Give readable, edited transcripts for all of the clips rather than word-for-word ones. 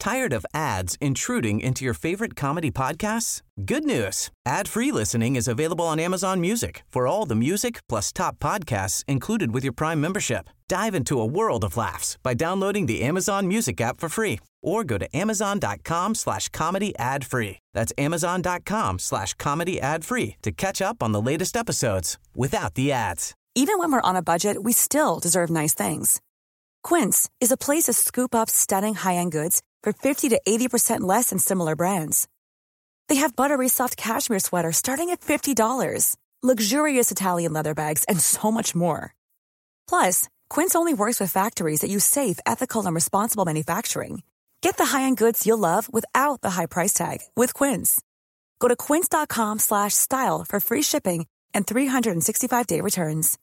Tired of ads intruding into your favorite comedy podcasts? Good news. Ad-free listening is available on Amazon Music for all the music plus top podcasts included with your Prime membership. Dive into a world of laughs by downloading the Amazon Music app for free or go to amazon.com/comedy ad-free. That's amazon.com/comedy ad-free to catch up on the latest episodes without the ads. Even when we're on a budget, we still deserve nice things. Quince is a place to scoop up stunning high-end goods for 50 to 80% less than similar brands. They have buttery soft cashmere sweaters starting at $50, luxurious Italian leather bags, and so much more. Plus, Quince only works with factories that use safe, ethical, and responsible manufacturing. Get the high-end goods you'll love without the high price tag with Quince. Go to quince.com/style for free shipping and 365-day returns.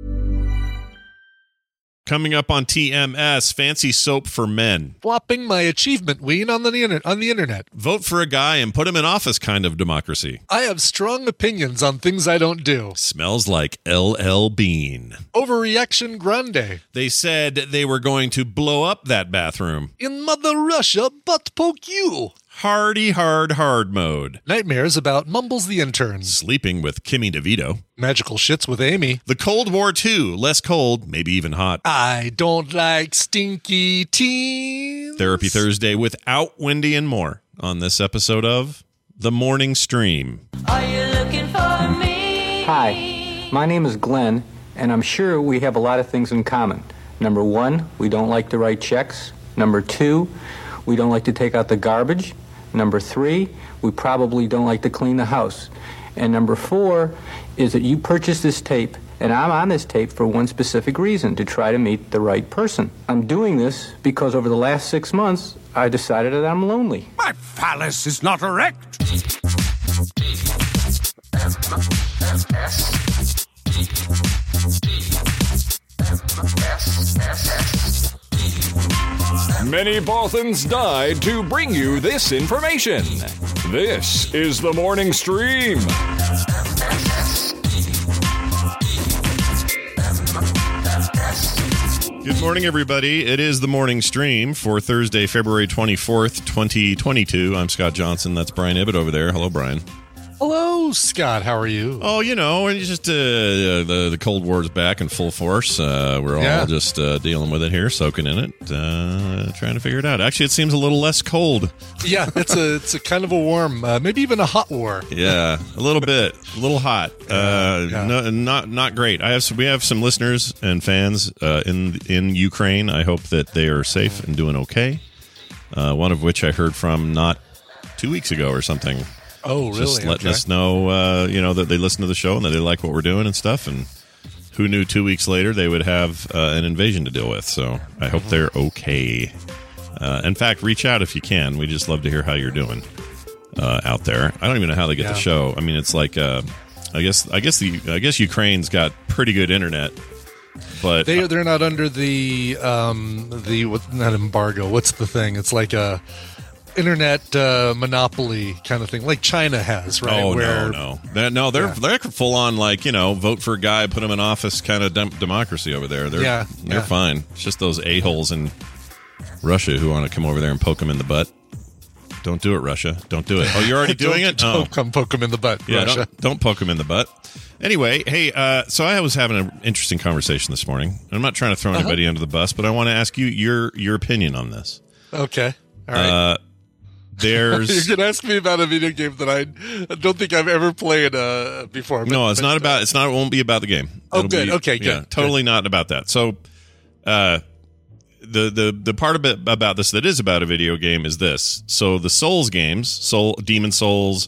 Coming up on TMS, fancy soap for men. Flopping my achievement ween on the internet. Vote for a guy and put him in office kind of democracy. I have strong opinions on things I don't do. Smells like LL Bean. Overreaction grande. They said they were going to blow up that bathroom. In Mother Russia, butt poke you. Hardy hard mode. Nightmares about Mumbles the Intern. Sleeping with Kimmy DeVito. Magical shits with Amy. The Cold War 2, less cold, maybe even hot. I don't like stinky teens. Therapy Thursday without Wendy and more on this episode of The Morning Stream. Are you looking for me? Hi, my name is Glenn, and I'm sure we have a lot of things in common. Number one, we don't like to write checks. Number two, we don't like to take out the garbage. Number three, we probably don't like to clean the house. And number four is that you purchased this tape, and I'm on this tape for one specific reason, to try to meet the right person. I'm doing this because over the last 6 months, I decided that I'm lonely. My phallus is not erect. Many Bothans died to bring you this information. This is the Morning Stream. Good morning, everybody. It is the Morning Stream for Thursday, February 24th, 2022. I'm Scott Johnson. That's Brian Ibbett over there. Hello, Brian. Hello, Scott. How are you? Oh, you know, and just the Cold War is back in full force. We're all just dealing with it here, soaking in it, trying to figure it out. Actually, it seems a little less cold. Yeah, it's a kind of a warm, maybe even a hot war. Yeah, a little bit, a little hot. No, not great. We have some listeners and fans in Ukraine. I hope that they are safe and doing okay. One of which I heard from not 2 weeks ago or something. Oh, really? Just letting us know, that they listen to the show and that they like what we're doing and stuff. And who knew 2 weeks later they would have an invasion to deal with. So I hope they're okay. In fact, reach out if you can. We just love to hear how you're doing out there. I don't even know how they get the show. I mean, it's like I guess Ukraine's got pretty good internet, but they're not under the not embargo. What's the thing? It's like a internet monopoly kind of thing, like China has, right? Oh, no. They're full on, like, vote for a guy, put him in office kind of democracy over there. They're fine. It's just those a-holes in Russia who want to come over there and poke him in the butt. Don't do it, Russia. Don't do it. Oh, you're already doing it? Don't come poke him in the butt, yeah, Russia. Don't poke him in the butt. Anyway, hey, so I was having an interesting conversation this morning. I'm not trying to throw anybody under the bus, but I want to ask you your opinion on this. Okay. All right. You're going to ask me about a video game that I don't think I've ever played before. No, it's not about. It won't be about the game. Oh, good. Okay, good. Yeah, totally not about that. So, the part of it about this that is about a video game is this. So the Souls games, Demon Souls,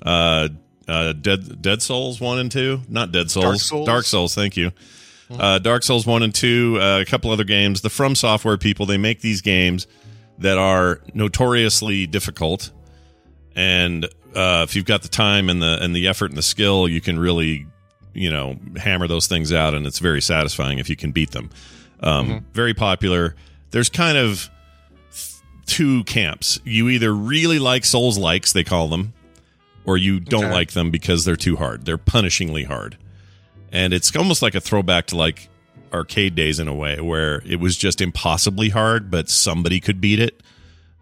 Dead Souls 1 and 2, not Dead Souls, Dark Souls. Thank you. Dark Souls 1 and 2, a couple other games. The From Software people, they make these games that are notoriously difficult, and if you've got the time and the effort and the skill, you can really, hammer those things out, and it's very satisfying if you can beat them. Very popular. There's kind of two camps. You either really like Souls-likes, they call them, or you don't like them because they're too hard. They're punishingly hard, and it's almost like a throwback to like arcade days in a way, where it was just impossibly hard, but somebody could beat it.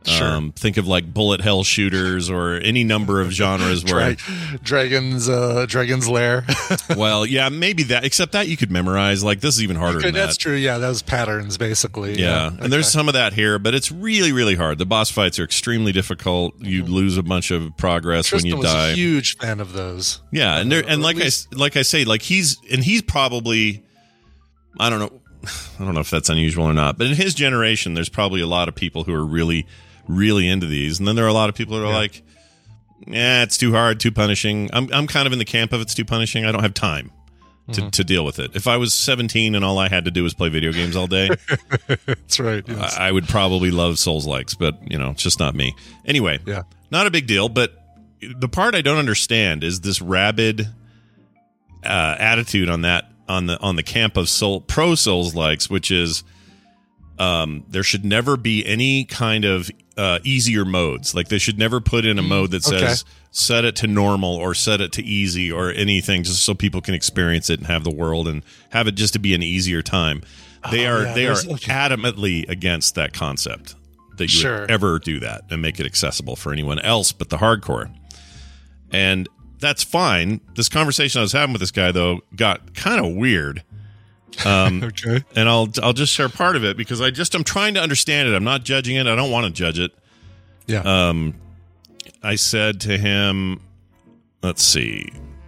Sure. Think of like bullet hell shooters or any number of genres where Dragon's Lair. Well, yeah, maybe that. Except that you could memorize. Like this is even harder than that. That's true. Yeah, that was patterns basically. Yeah, and there's some of that here, but it's really, really hard. The boss fights are extremely difficult. You lose a bunch of progress when you die. Was a huge fan of those. Yeah, and like I say, like he's probably, I don't know if that's unusual or not, but in his generation, there's probably a lot of people who are really, really into these, and then there are a lot of people that are like, it's too hard, too punishing. I'm kind of in the camp of it's too punishing. I don't have time to deal with it. If I was 17 and all I had to do was play video games all day, that's right. Yes. I would probably love Souls-likes, but it's just not me. Anyway, not a big deal. But the part I don't understand is this rabid attitude on the camp of pro Souls-likes, which is there should never be any kind of easier modes. Like they should never put in a mode that says set it to normal or set it to easy or anything, just so people can experience it and have the world and have it just to be an easier time. They are adamantly against that concept that you would ever do that and make it accessible for anyone else but the hardcore. And that's fine. This conversation I was having with this guy though got kind of weird. Okay. And I'll just share part of it because I'm trying to understand it. I'm not judging it. I don't want to judge it. Yeah. I said to him, let's see.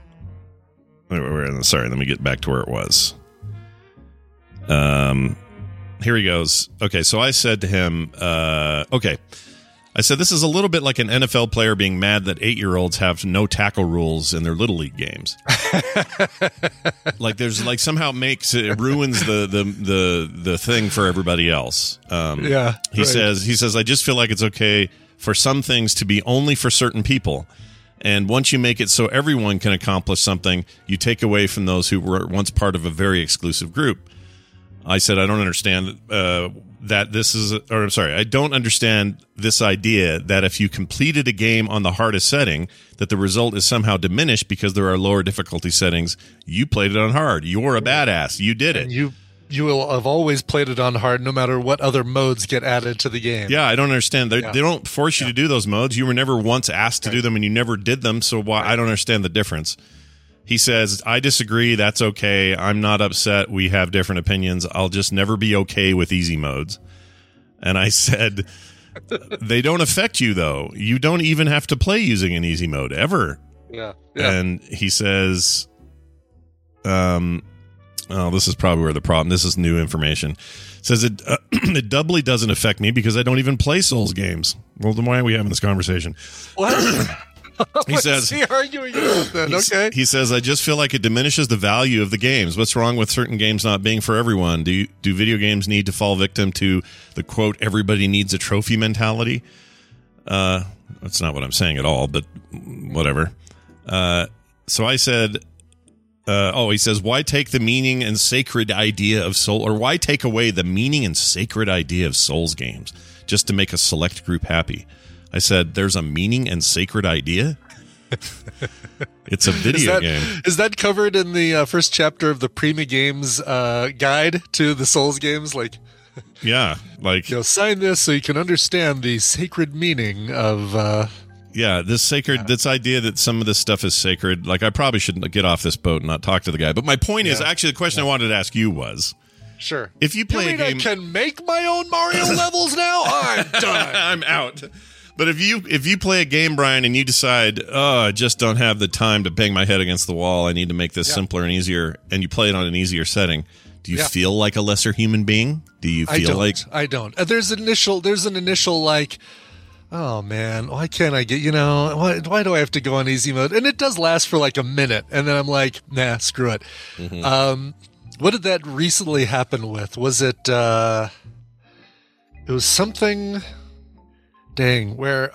Sorry, let me get back to where it was. Here he goes. Okay, so I said to him, I said, this is a little bit like an NFL player being mad that 8-year-olds have no tackle rules in their Little League games. Like there's like somehow it ruins the thing for everybody else. He says, I just feel like it's okay for some things to be only for certain people. And once you make it so everyone can accomplish something, you take away from those who were once part of a very exclusive group. I said, I don't understand I don't understand this idea that if you completed a game on the hardest setting, that the result is somehow diminished because there are lower difficulty settings. You played it on hard. You're a badass. You did it. And you will have always played it on hard no matter what other modes get added to the game. Yeah, I don't understand. They don't force you to do those modes. You were never once asked to do them and you never did them, so why? I don't understand the difference. He says, I disagree. That's okay. I'm not upset. We have different opinions. I'll just never be okay with easy modes. And I said, they don't affect you, though. You don't even have to play using an easy mode, ever. Yeah. And he says, this is probably where the problem, this is new information. Says it doubly doesn't affect me because I don't even play Souls games. Well, then why are we having this conversation? What? He says, he arguing about that? Okay. He says, I just feel like it diminishes the value of the games. What's wrong with certain games not being for everyone? Do video games need to fall victim to the quote, everybody needs a trophy mentality? That's not what I'm saying at all, but whatever. So I said, he says, why take the meaning and sacred idea of Soul, or why take away the meaning and sacred idea of Souls games just to make a select group happy? I said, there's a meaning and sacred idea? It's a video game. Is that covered in the first chapter of the Prima Games guide to the Souls games? Like, yeah, like sign this so you can understand the sacred meaning of. This idea that some of this stuff is sacred. Like, I probably shouldn't get off this boat and not talk to the guy. But my point is, actually, the question I wanted to ask you was, sure, if you play a game, I can make my own Mario levels now. I'm done. I'm out. But if you play a game, Brian, and you decide, I just don't have the time to bang my head against the wall, I need to make this simpler and easier, and you play it on an easier setting, do you feel like a lesser human being? Do you feel I don't. There's an initial like, oh man, why can't I get, why do I have to go on easy mode? And it does last for like a minute, and then I'm like, nah, screw it. Mm-hmm. What did that recently happen with? Was it? It was something. Dang, where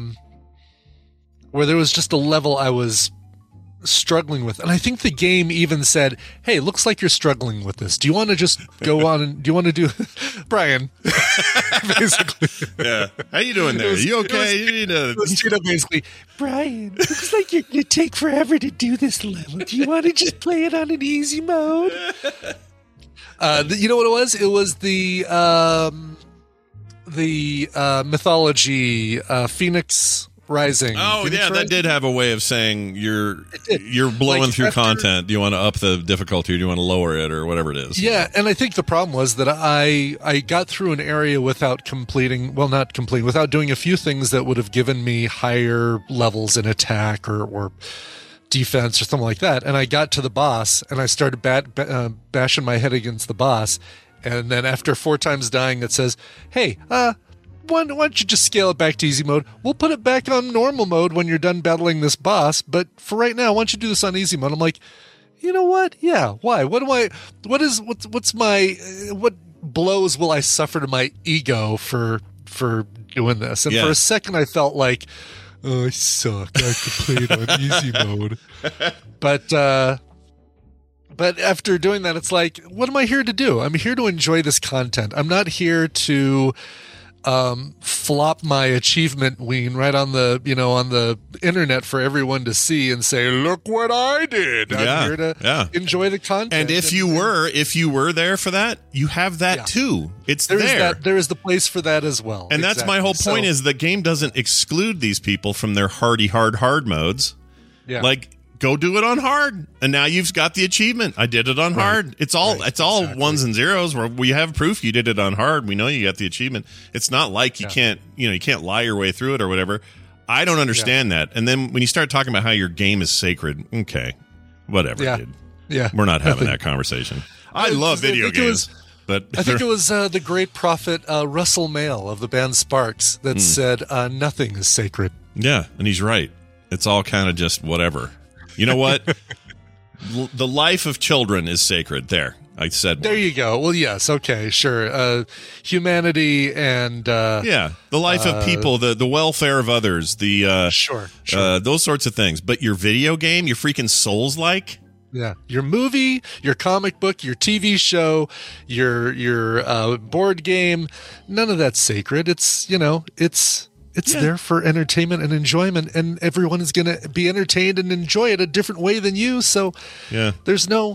there was just a level I was struggling with, and I think the game even said, "Hey, looks like you're struggling with this. Do you want to just go on and do you want to do, Brian?" Basically, yeah. How you doing there? You okay? Basically, Brian, looks like you take forever to do this level. Do you want to just play it on an easy mode? You know what it was? It was the mythology, Phoenix Rising. Oh, Phoenix yeah, Rising? that did have a way of saying you're blowing through content. Do you want to up the difficulty or do you want to lower it or whatever it is? Yeah, and I think the problem was that I got through an area without without doing a few things that would have given me higher levels in attack or defense or something like that. And I got to the boss and I started bashing my head against the boss. And then after 4 times dying, it says, hey, why don't you just scale it back to easy mode? We'll put it back on normal mode when you're done battling this boss. But for right now, why don't you do this on easy mode? I'm like, you know what? Yeah. Why? What blows will I suffer to my ego for doing this? And for a second, I felt like, oh, I suck. I could play it on easy mode. But after doing that, it's like, what am I here to do? I'm here to enjoy this content. I'm not here to flop my achievement ween right on the internet for everyone to see and say, look what I did. I'm here to enjoy the content. And if you were there for that, you have that too. It's there is the place for that as well. And that's my whole point, is the game doesn't exclude these people from their hard modes. Yeah. Like, go do it on hard, and now you've got the achievement. I did it on hard. It's all ones and zeros where we have proof you did it on hard. We know you got the achievement. It's not like you can't lie your way through it or whatever. I don't understand that. And then when you start talking about how your game is sacred, okay, whatever, dude. Yeah, we're not having that conversation. I love video games. But I think it was the great prophet Russell Mael of the band Sparks that said, nothing is sacred. Yeah, and he's right. It's all kind of just whatever. You know what? The life of children is sacred. There, I said. There you go. Well, yes. Okay, sure. Humanity and the life of people, the welfare of others, sure. Those sorts of things. But your video game, your freaking Souls-like. Yeah, your movie, your comic book, your TV show, your board game, none of that's sacred. It's there for entertainment and enjoyment, and everyone is going to be entertained and enjoy it a different way than you. So there's no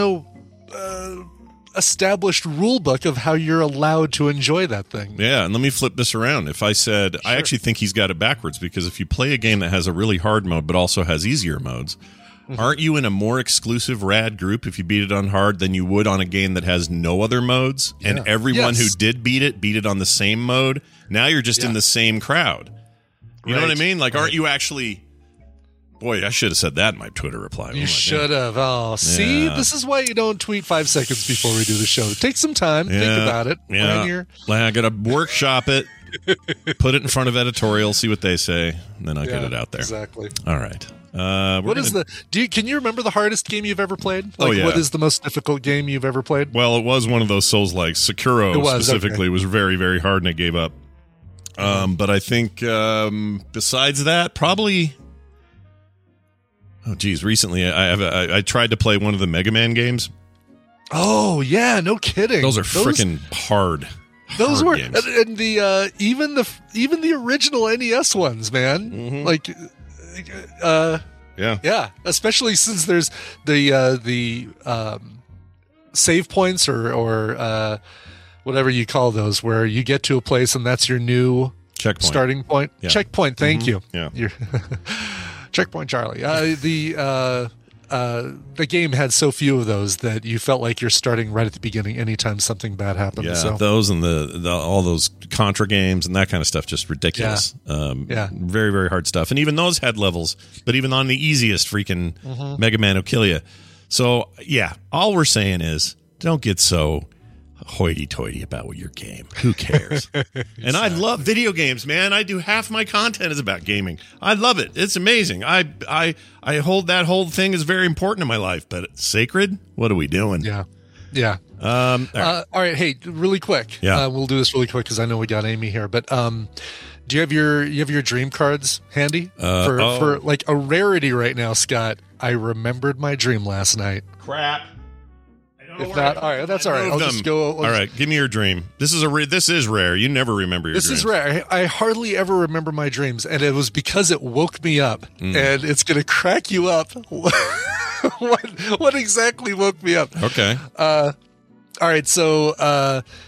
established rule book of how you're allowed to enjoy that thing. Yeah, and let me flip this around. If I said, I actually think he's got it backwards, because if you play a game that has a really hard mode but also has easier modes, aren't you in a more exclusive rad group if you beat it on hard than you would on a game that has no other modes? Yeah. And everyone who did beat it on the same mode? Now you're just in the same crowd. You know what I mean? Like, aren't you actually... Boy, I should have said that in my Twitter reply. You should have. Oh, see? This is why you don't tweet 5 seconds before we do the show. Take some time. Think about it. Yeah. I got to workshop it, put it in front of editorial, see what they say, and then I'll get it out there. Exactly. All right. Can you remember the hardest game you've ever played? What is the most difficult game you've ever played? Well, it was one of those Souls-like. Sekiro specifically was very, very hard, and I gave up. But I think besides that, probably... Oh, geez. Recently, I tried to play one of the Mega Man games. Oh, yeah. No kidding. Those are freaking hard. Those were... games. And the even the original NES ones, man. Mm-hmm. Yeah. Especially since there's the save points or whatever you call those, where you get to a place and that's your new checkpoint starting point. Yeah. Checkpoint. Thank you. Yeah. Checkpoint Charlie. The game had so few of those that you felt like you're starting right at the beginning anytime something bad happened. Yeah, so. those and the all those Contra games and that kind of stuff, just ridiculous. Very, very hard stuff. And even those had levels, but even on the easiest freaking Mega Man will kill you. So, all we're saying is don't get so hoity-toity about your game. Who cares? Exactly. And I love video games, man. I do half my content is about gaming. I love it. It's amazing. I hold that whole thing as very important in my life, but it's sacred? What are we doing? Yeah. All right. Hey, really quick. Yeah. We'll do this really quick because I know we got Amy here, but do you have your dream cards handy for like a rarity right now, Scott? I remembered my dream last night. Crap. If not, all right, that's all right. I'll just go. All right, give me your dream. This is rare. You never remember your dreams. This is rare. I hardly ever remember my dreams, and it was because it woke me up, and it's going to crack you up. What exactly woke me up? Okay. All right, so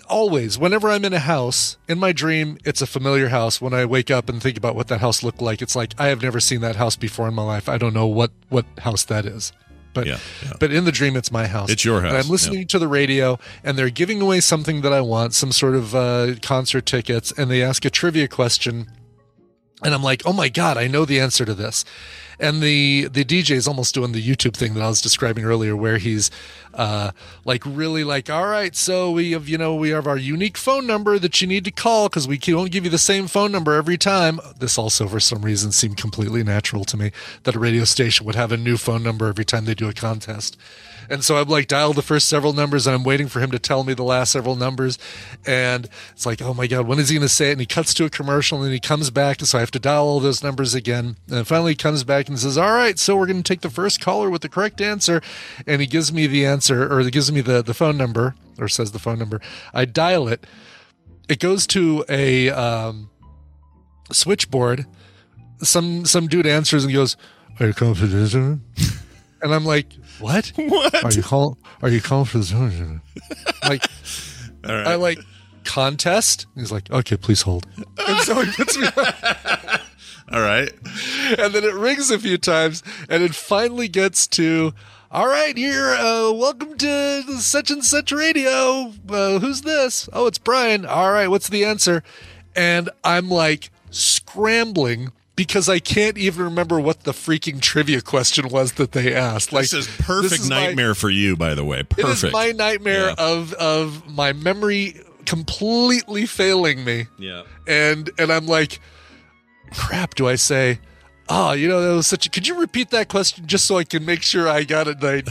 always, whenever I'm in a house, in my dream, it's a familiar house. When I wake up and think about what that house looked like, it's like, I have never seen that house before in my life. I don't know what house that is. But but in the dream, it's my house. It's your house. And I'm listening to the radio, and they're giving away something that I want, some sort of concert tickets, and they ask a trivia question. And I'm like, oh my God, I know the answer to this. And the DJ is almost doing the YouTube thing that I was describing earlier, where he's really like, all right, so we have our unique phone number that you need to call because we won't give you the same phone number every time. This also, for some reason, seemed completely natural to me, that a radio station would have a new phone number every time they do a contest. And so I'm like, dialed the first several numbers, and I'm waiting for him to tell me the last several numbers. And it's like, oh my God, when is he going to say it? And he cuts to a commercial, and then he comes back. So I have to dial all those numbers again. And finally he comes back and says, all right, so we're going to take the first caller with the correct answer. And he gives me the answer, or he gives me the phone number, or says the phone number. I dial it. It goes to a switchboard. Some dude answers and goes, are you calling for this? And I'm like, what? Are you calling for this? Like, All right. I like, contest? He's like, okay, please hold. And so he puts me on. All right. And then it rings a few times, and it finally gets to, all right, here, welcome to such and such radio. Who's this? Oh, it's Brian. All right, what's the answer? And I'm like scrambling because I can't even remember what the freaking trivia question was that they asked. Like, this is perfect nightmare for you, by the way. Perfect. It is my nightmare of my memory completely failing me. Yeah. And I'm like, crap, do I say, oh, that was could you repeat that question just so I can make sure I got it right?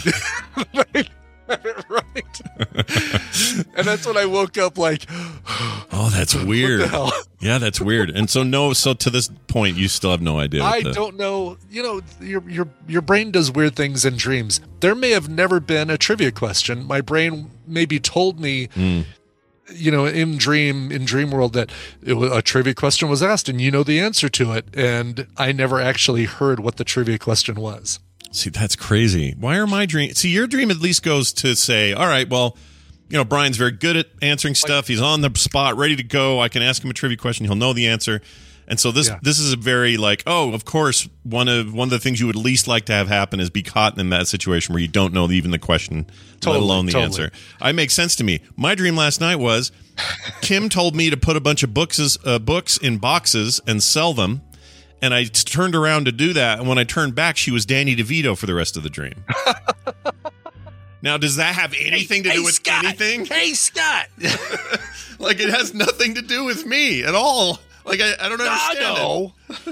Right. And that's when I woke up like, oh, that's weird. What the hell? Yeah, that's weird. And so to this point, you still have no idea. I don't know. Your brain does weird things in dreams. There may have never been a trivia question. My brain maybe told me, in dream world that a trivia question was asked and the answer to it. And I never actually heard what the trivia question was. See, that's crazy. Why are my dreams? See, your dream at least goes to say, all right, well, Brian's very good at answering stuff. He's on the spot, ready to go. I can ask him a trivia question. He'll know the answer. And so this is a very like, oh, of course, one of the things you would least like to have happen is be caught in that situation where you don't know even the question, let alone the answer. It makes sense to me. My dream last night was Kim told me to put a bunch of books in boxes and sell them. And I turned around to do that, and when I turned back, she was Danny DeVito for the rest of the dream. Now, does that have anything to do with Scott. anything? Hey, Scott! Like, it has nothing to do with me at all. Like, I don't understand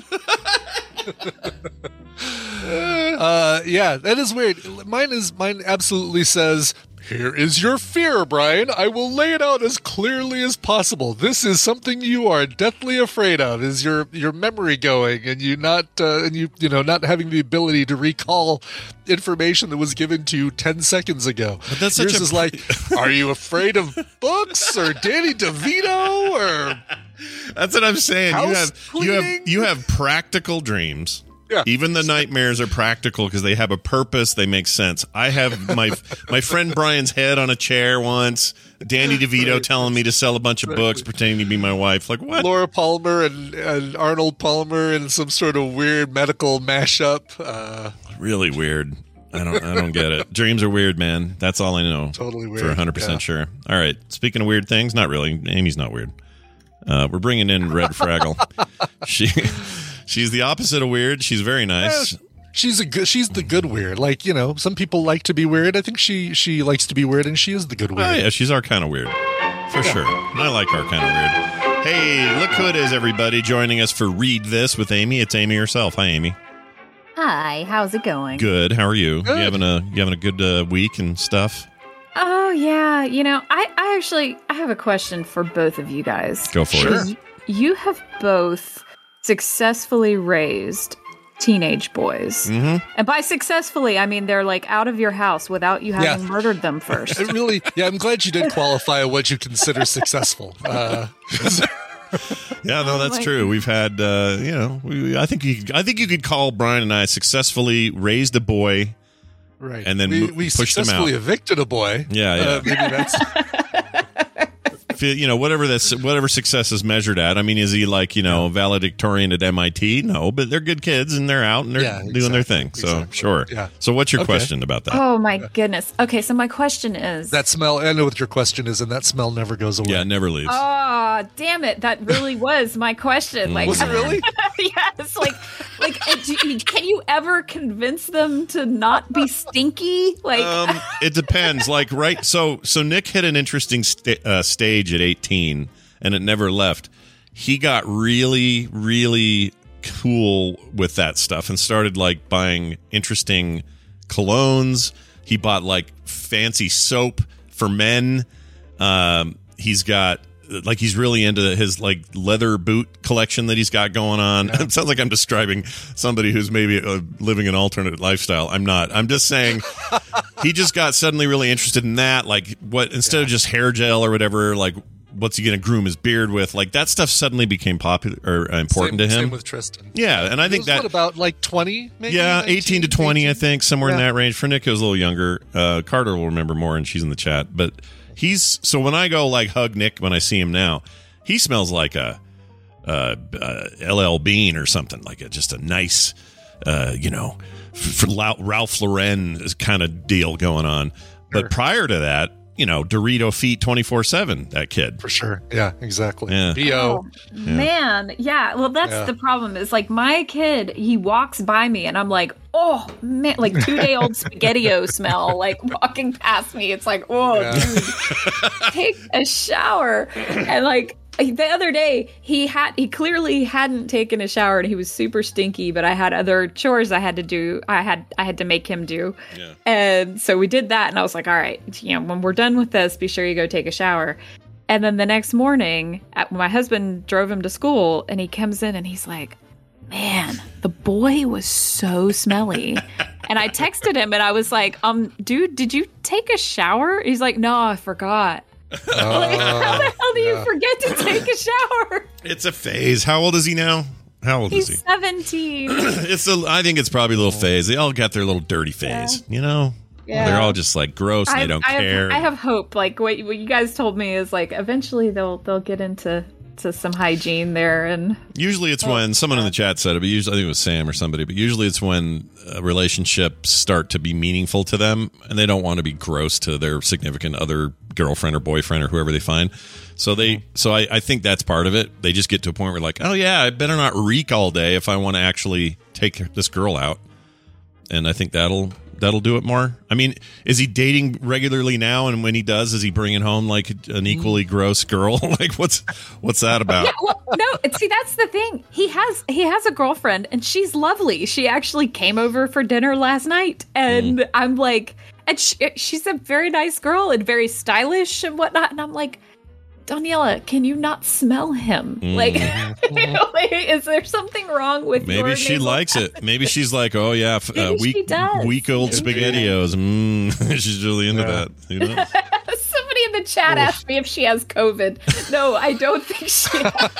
it. Yeah, that is weird. Mine absolutely says, here is your fear, Brian. I will lay it out as clearly as possible. This is something you are deathly afraid of. Is your memory going, and you not having the ability to recall information that was given to you 10 seconds ago. But that's yours such is like, are you afraid of books or Danny DeVito or? That's what I'm saying. You have practical dreams. Yeah. Even the nightmares are practical because they have a purpose. They make sense. I have my friend Brian's head on a chair once. Danny DeVito telling me to sell a bunch of books, pretending to be my wife. Like what? Laura Palmer and Arnold Palmer in some sort of weird medical mashup. Really weird. I don't get it. Dreams are weird, man. That's all I know. Totally weird. For 100% sure. All right. Speaking of weird things, not really. Amy's not weird. We're bringing in Red Fraggle. She's the opposite of weird. She's very nice. Yeah, she's the good weird. Like, some people like to be weird. I think she likes to be weird, and she is the good weird. Oh, yeah, she's our kind of weird. For sure. I like our kind of weird. Hey, look who it is, everybody, joining us for Read This with Amy. It's Amy herself. Hi, Amy. Hi, how's it going? Good. How are you? Good. You having a good week and stuff? Oh, yeah. I have a question for both of you guys. Go for it. You have both successfully raised teenage boys. Mm-hmm. And by successfully, I mean they're like out of your house without you having murdered them first. I'm glad you did qualify what you consider successful. Yeah, no, that's true. We've had, I think you could call Brian and I successfully raised a boy. Right. And then we pushed him out. successfully evicted a boy. Yeah. Maybe that's... whatever success is measured at. I mean, is he like, valedictorian at MIT? No, but they're good kids and they're out and they're doing their thing. So sure. Yeah. So what's your question about that? Oh my goodness. Okay, so my question is that smell. I know what your question is, and that smell never goes away. Yeah, it never leaves. Oh, damn it! That really was my question. Like, was it really? Yes. Can you ever convince them to not be stinky? Like, it depends. Like, right. So Nick hit an interesting stage at 18, and it never left. He got really, really cool with that stuff and started like buying interesting colognes. He bought like fancy soap for men. He's got he's really into his like leather boot collection that he's got going on. Yeah. It sounds like I'm describing somebody who's maybe living an alternate lifestyle. I'm not. I'm just saying he just got suddenly really interested in that. Like instead of just hair gel or whatever, like what's he going to groom his beard with? Like that stuff suddenly became popular or important to him. Same with Tristan. Yeah, and I think that about like 20, maybe. Yeah, 18 to 20, 18? I think somewhere in that range. For Nick, it was a little younger. Carter will remember more, and she's in the chat. But so when I go like hug Nick when I see him now, he smells like a LL Bean or something, like just a nice, for Ralph Lauren kind of deal going on. But prior to that, Dorito feet 24/7, that kid. For sure. Yeah, exactly. Yeah. Oh, man. Yeah. Well, that's the problem is like my kid, he walks by me and I'm like, oh, man, like 2-day-old SpaghettiO smell, like walking past me. It's like, dude, take a shower. And like, the other day, he clearly hadn't taken a shower and he was super stinky, but I had other chores I had to do. I had to make him do. Yeah. And so we did that and I was like, all right, when we're done with this, be sure you go take a shower. And then the next morning, my husband drove him to school and he comes in and he's like, man, the boy was so smelly. And I texted him and I was like, dude, did you take a shower? He's like, no, I forgot. Like, how the hell do you forget to take a shower? It's a phase. How old is he now? How old is he? He's 17. I think it's probably a little phase. They all got their little dirty phase, Yeah. They're all just like gross and they don't care. I have hope. Like what you guys told me is like eventually they'll get into some hygiene there, and usually it's when someone in the chat said it, but usually I think it was Sam or somebody, but usually it's when relationships start to be meaningful to them and they don't want to be gross to their significant other, girlfriend or boyfriend or whoever they find. So I think that's part of it. They just get to a point where like, oh yeah, I better not reek all day if I want to actually take this girl out. And I think that'll do it more. I mean, is he dating regularly now? And when he does, is he bringing home like an equally gross girl? Like what's that about? Yeah, well, no, see, that's the thing. He has a girlfriend and she's lovely. She actually came over for dinner last night and I'm like, and she's a very nice girl and very stylish and whatnot. And I'm like, Daniela, can you not smell him? Like, is there something wrong with maybe your she likes it. Maybe she's like, oh yeah, week old SpaghettiOs. She's really into that. Somebody in the chat asked me if she has COVID. No, I don't think she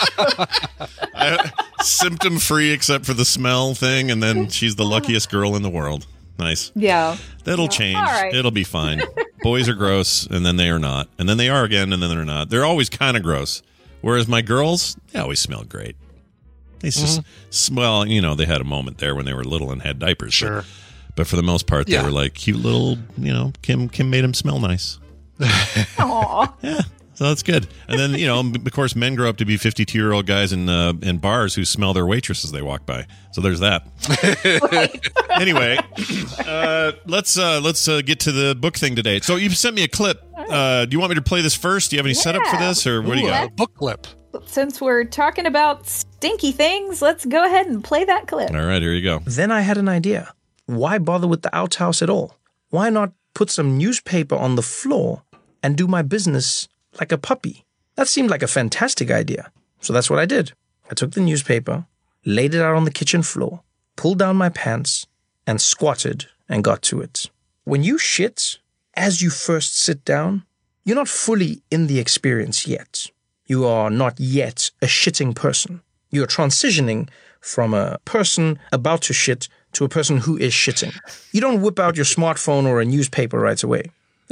has. Symptom free except for the smell thing, and then she's the luckiest girl in the world. Nice. Yeah. That'll change. All right. It'll be fine. Boys are gross, and then they are not. And then they are again, and then they're not. They're always kind of gross. Whereas my girls, they always smell great. They just smell, they had a moment there when they were little and had diapers. Sure. But for the most part, they were like cute little, Kim made them smell nice. Aww. Yeah. So that's good. And then, of course, men grow up to be 52-year-old guys in bars who smell their waitress as they walk by. So there's that. Anyway, let's get to the book thing today. So you've sent me a clip. Do you want me to play this first? Do you have any setup for this, or what do you got? A book clip. Since we're talking about stinky things, let's go ahead and play that clip. All right, here you go. Then I had an idea. Why bother with the outhouse at all? Why not put some newspaper on the floor and do my business like a puppy? That seemed like a fantastic idea. So that's what I did. I took the newspaper, laid it out on the kitchen floor, pulled down my pants, and squatted and got to it. When you shit, as you first sit down, you're not fully in the experience yet. You are not yet a shitting person. You're transitioning from a person about to shit to a person who is shitting. You don't whip out your smartphone or a newspaper right away.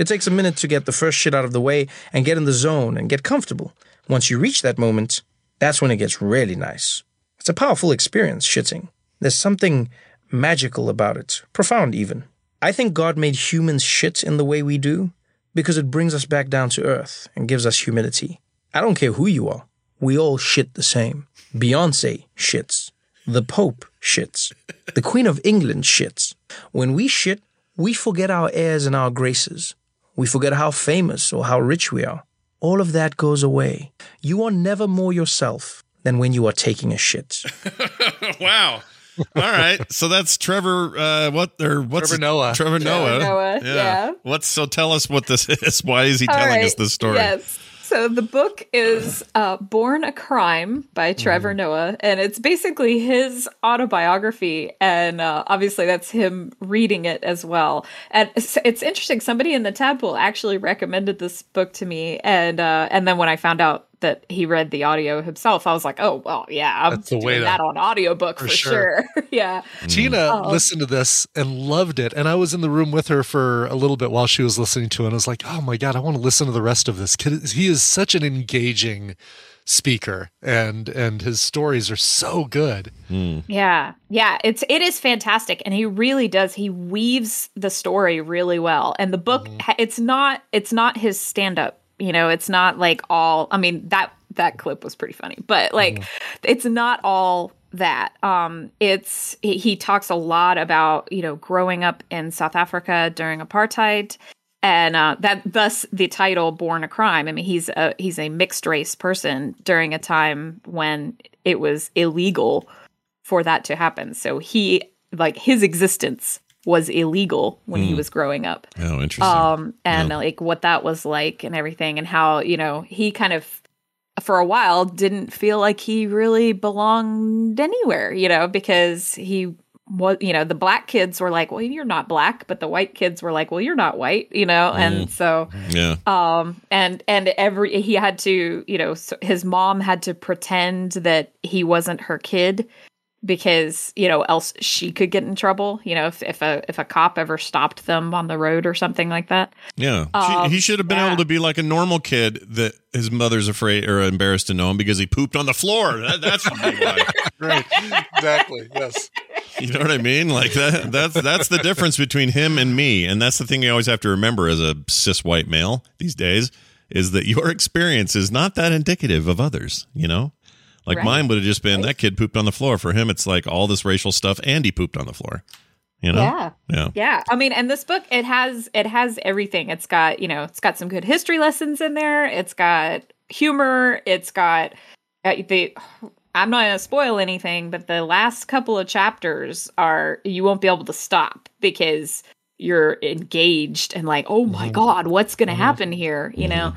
It takes a minute to get the first shit out of the way and get in the zone and get comfortable. Once you reach that moment, that's when it gets really nice. It's a powerful experience, shitting. There's something magical about it, profound even. I think God made humans shit in the way we do because it brings us back down to earth and gives us humility. I don't care who you are. We all shit the same. Beyonce shits. The Pope shits. The Queen of England shits. When we shit, we forget our airs and our graces. We forget how famous or how rich we are. All of that goes away. You are never more yourself than when you are taking a shit. Wow. All right. So that's Trevor, Trevor Noah. Trevor Noah. Yeah. So tell us what this is. Why is he telling us this story? Yes. So the book is Born a Crime by Trevor Noah, and it's basically his autobiography, and obviously that's him reading it as well. And it's interesting. Somebody in the Tadpole actually recommended this book to me, and then when I found out that he read the audio himself, I was like, oh, well, yeah, I'm doing that on audiobook for sure. Yeah. Tina listened to this and loved it. And I was in the room with her for a little bit while she was listening to it. And I was like, oh my God, I want to listen to the rest of this. He is such an engaging speaker, and his stories are so good. Yeah. It is fantastic. And he really does. He weaves the story really well. And the book, it's not his stand-up. You know, it's not like all, I mean, that clip was pretty funny, but like, it's not all that. He talks a lot about, you know, growing up in South Africa during apartheid, and thus the title Born a Crime. I mean, he's a mixed race person during a time when it was illegal for that to happen. So his existence was illegal when he was growing up. Oh, interesting. Like what that was like and everything, and how, you know, he kind of for a while didn't feel like he really belonged anywhere, you know, because he was, you know, the black kids were like, well, you're not black, but the white kids were like, well, you're not white, you know, and so he had to, you know, so his mom had to pretend that he wasn't her kid, because, you know, else she could get in trouble, you know, if a cop ever stopped them on the road or something like that. Yeah. He should have been able to be like a normal kid that his mother's afraid or embarrassed to know him because he pooped on the floor. That's why. Right. Exactly. Yes. You know what I mean? Like that's the difference between him and me. And that's the thing you always have to remember as a cis white male these days, is that your experience is not that indicative of others, you know? Like mine would have just been that kid pooped on the floor. For him, it's like all this racial stuff, and he pooped on the floor. You know? Yeah. I mean, and this book, it has everything. It's got, you know, it's got some good history lessons in there. It's got humor. It's got I'm not going to spoil anything, but the last couple of chapters you won't be able to stop because you're engaged and like, oh my God, what's going to happen here? You know?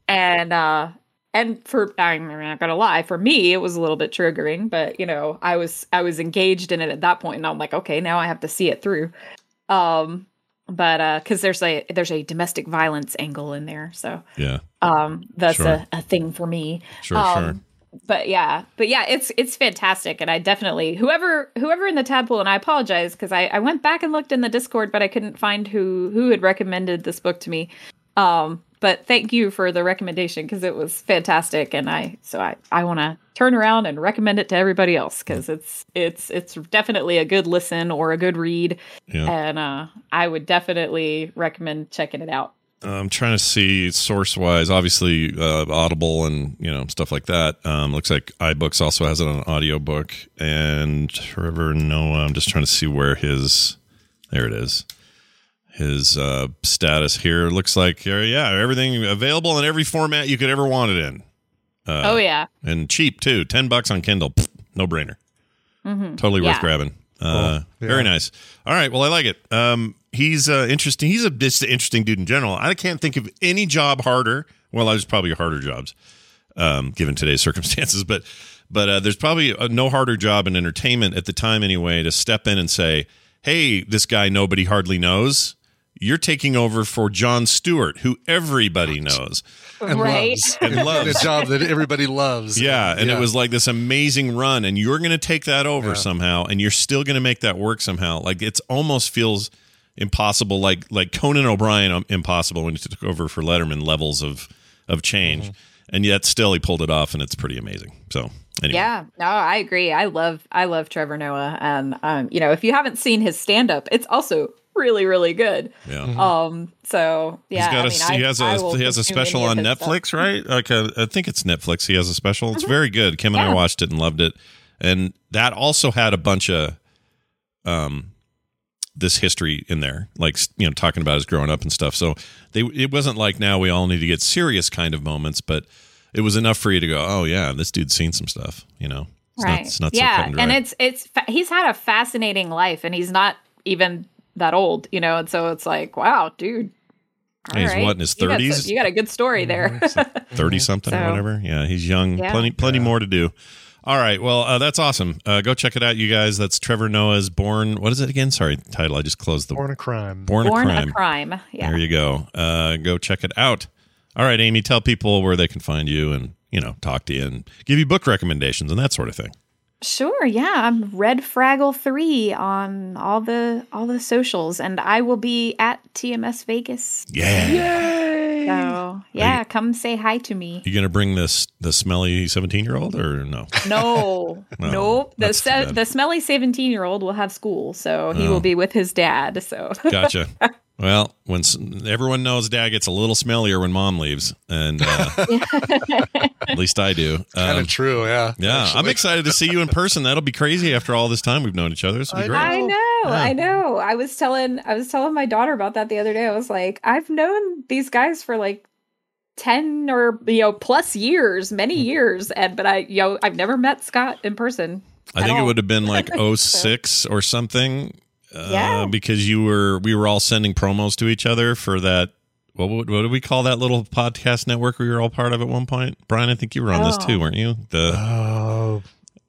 And I'm not gonna lie, for me, it was a little bit triggering, but you know, I was engaged in it at that point, and I'm like, okay, now I have to see it through. But because there's a domestic violence angle in there, so that's a thing for me. Sure. But yeah, it's fantastic, and I definitely whoever in the Tadpole, and I apologize because I went back and looked in the Discord, but I couldn't find who had recommended this book to me. But thank you for the recommendation because it was fantastic, and I want to turn around and recommend it to everybody else because it's definitely a good listen or a good read, and I would definitely recommend checking it out. I'm trying to see source wise, obviously Audible and you know stuff like that. Looks like iBooks also has it on audiobook, and Trevor Noah. I'm just trying to see where there it is. His status here looks like everything available in every format you could ever want it in. And cheap too, $10 on Kindle, no brainer. Totally worth grabbing. Very nice. All right, well I like it. He's interesting. He's just an interesting dude in general. I can't think of any job harder. Well, there's probably harder jobs given today's circumstances, but there's probably no harder job in entertainment at the time anyway to step in and say, hey, this guy nobody hardly knows. You're taking over for Jon Stewart, who everybody knows and loves. A job that everybody loves. Yeah, and it was like this amazing run, and you're going to take that over somehow, and you're still going to make that work somehow. Like it almost feels impossible, like Conan O'Brien impossible when he took over for Letterman levels of change, and yet still he pulled it off, and it's pretty amazing. So anyway. Yeah, no, I agree. I love Trevor Noah, and if you haven't seen his stand up, it's also really, really good. Yeah. So yeah, he has a special on Netflix, stuff. right? Like I think it's Netflix. He has a special. It's very good. Kim and I watched it and loved it, and that also had a bunch of this history in there, like talking about his growing up and stuff. So it wasn't like now we all need to get serious kind of moments, but it was enough for you to go, oh yeah, this dude's seen some stuff. It's not so cut and dry. And he's had a fascinating life, and he's not even that old, and so it's like, wow, dude. He's what, in his 30s? You got a good story there. 30 something or whatever. Yeah, he's young. Yeah. Plenty more to do. All right, well, that's awesome. Go check it out, you guys. That's Trevor Noah's Born. What is it again? Sorry, title. I just closed the Born a Crime. Born a Crime. Yeah. There you go. Go check it out. All right, Amy, tell people where they can find you and talk to you and give you book recommendations and that sort of thing. Sure, yeah. I'm Red Fraggle 3 on all the socials, and I will be at TMS Vegas. Yeah. Yay! So yeah, come say hi to me. You gonna bring the smelly 17-year-old or no? No, nope. The smelly 17-year-old will have school, so he will be with his dad. So gotcha. Well, when everyone knows Dad gets a little smellier when Mom leaves, and at least I do. Kind of true, yeah. Yeah, actually. I'm excited to see you in person. That'll be crazy after all this time we've known each other. This will be great. I know. I was telling my daughter about that the other day. I was like, I've known these guys for like 10 or plus years, many years, but I've never met Scott in person. I think it would have been like 06 or something. Because we were all sending promos to each other for that. What did we call that little podcast network we were all part of at one point? Brian, I think you were on this too, weren't you? The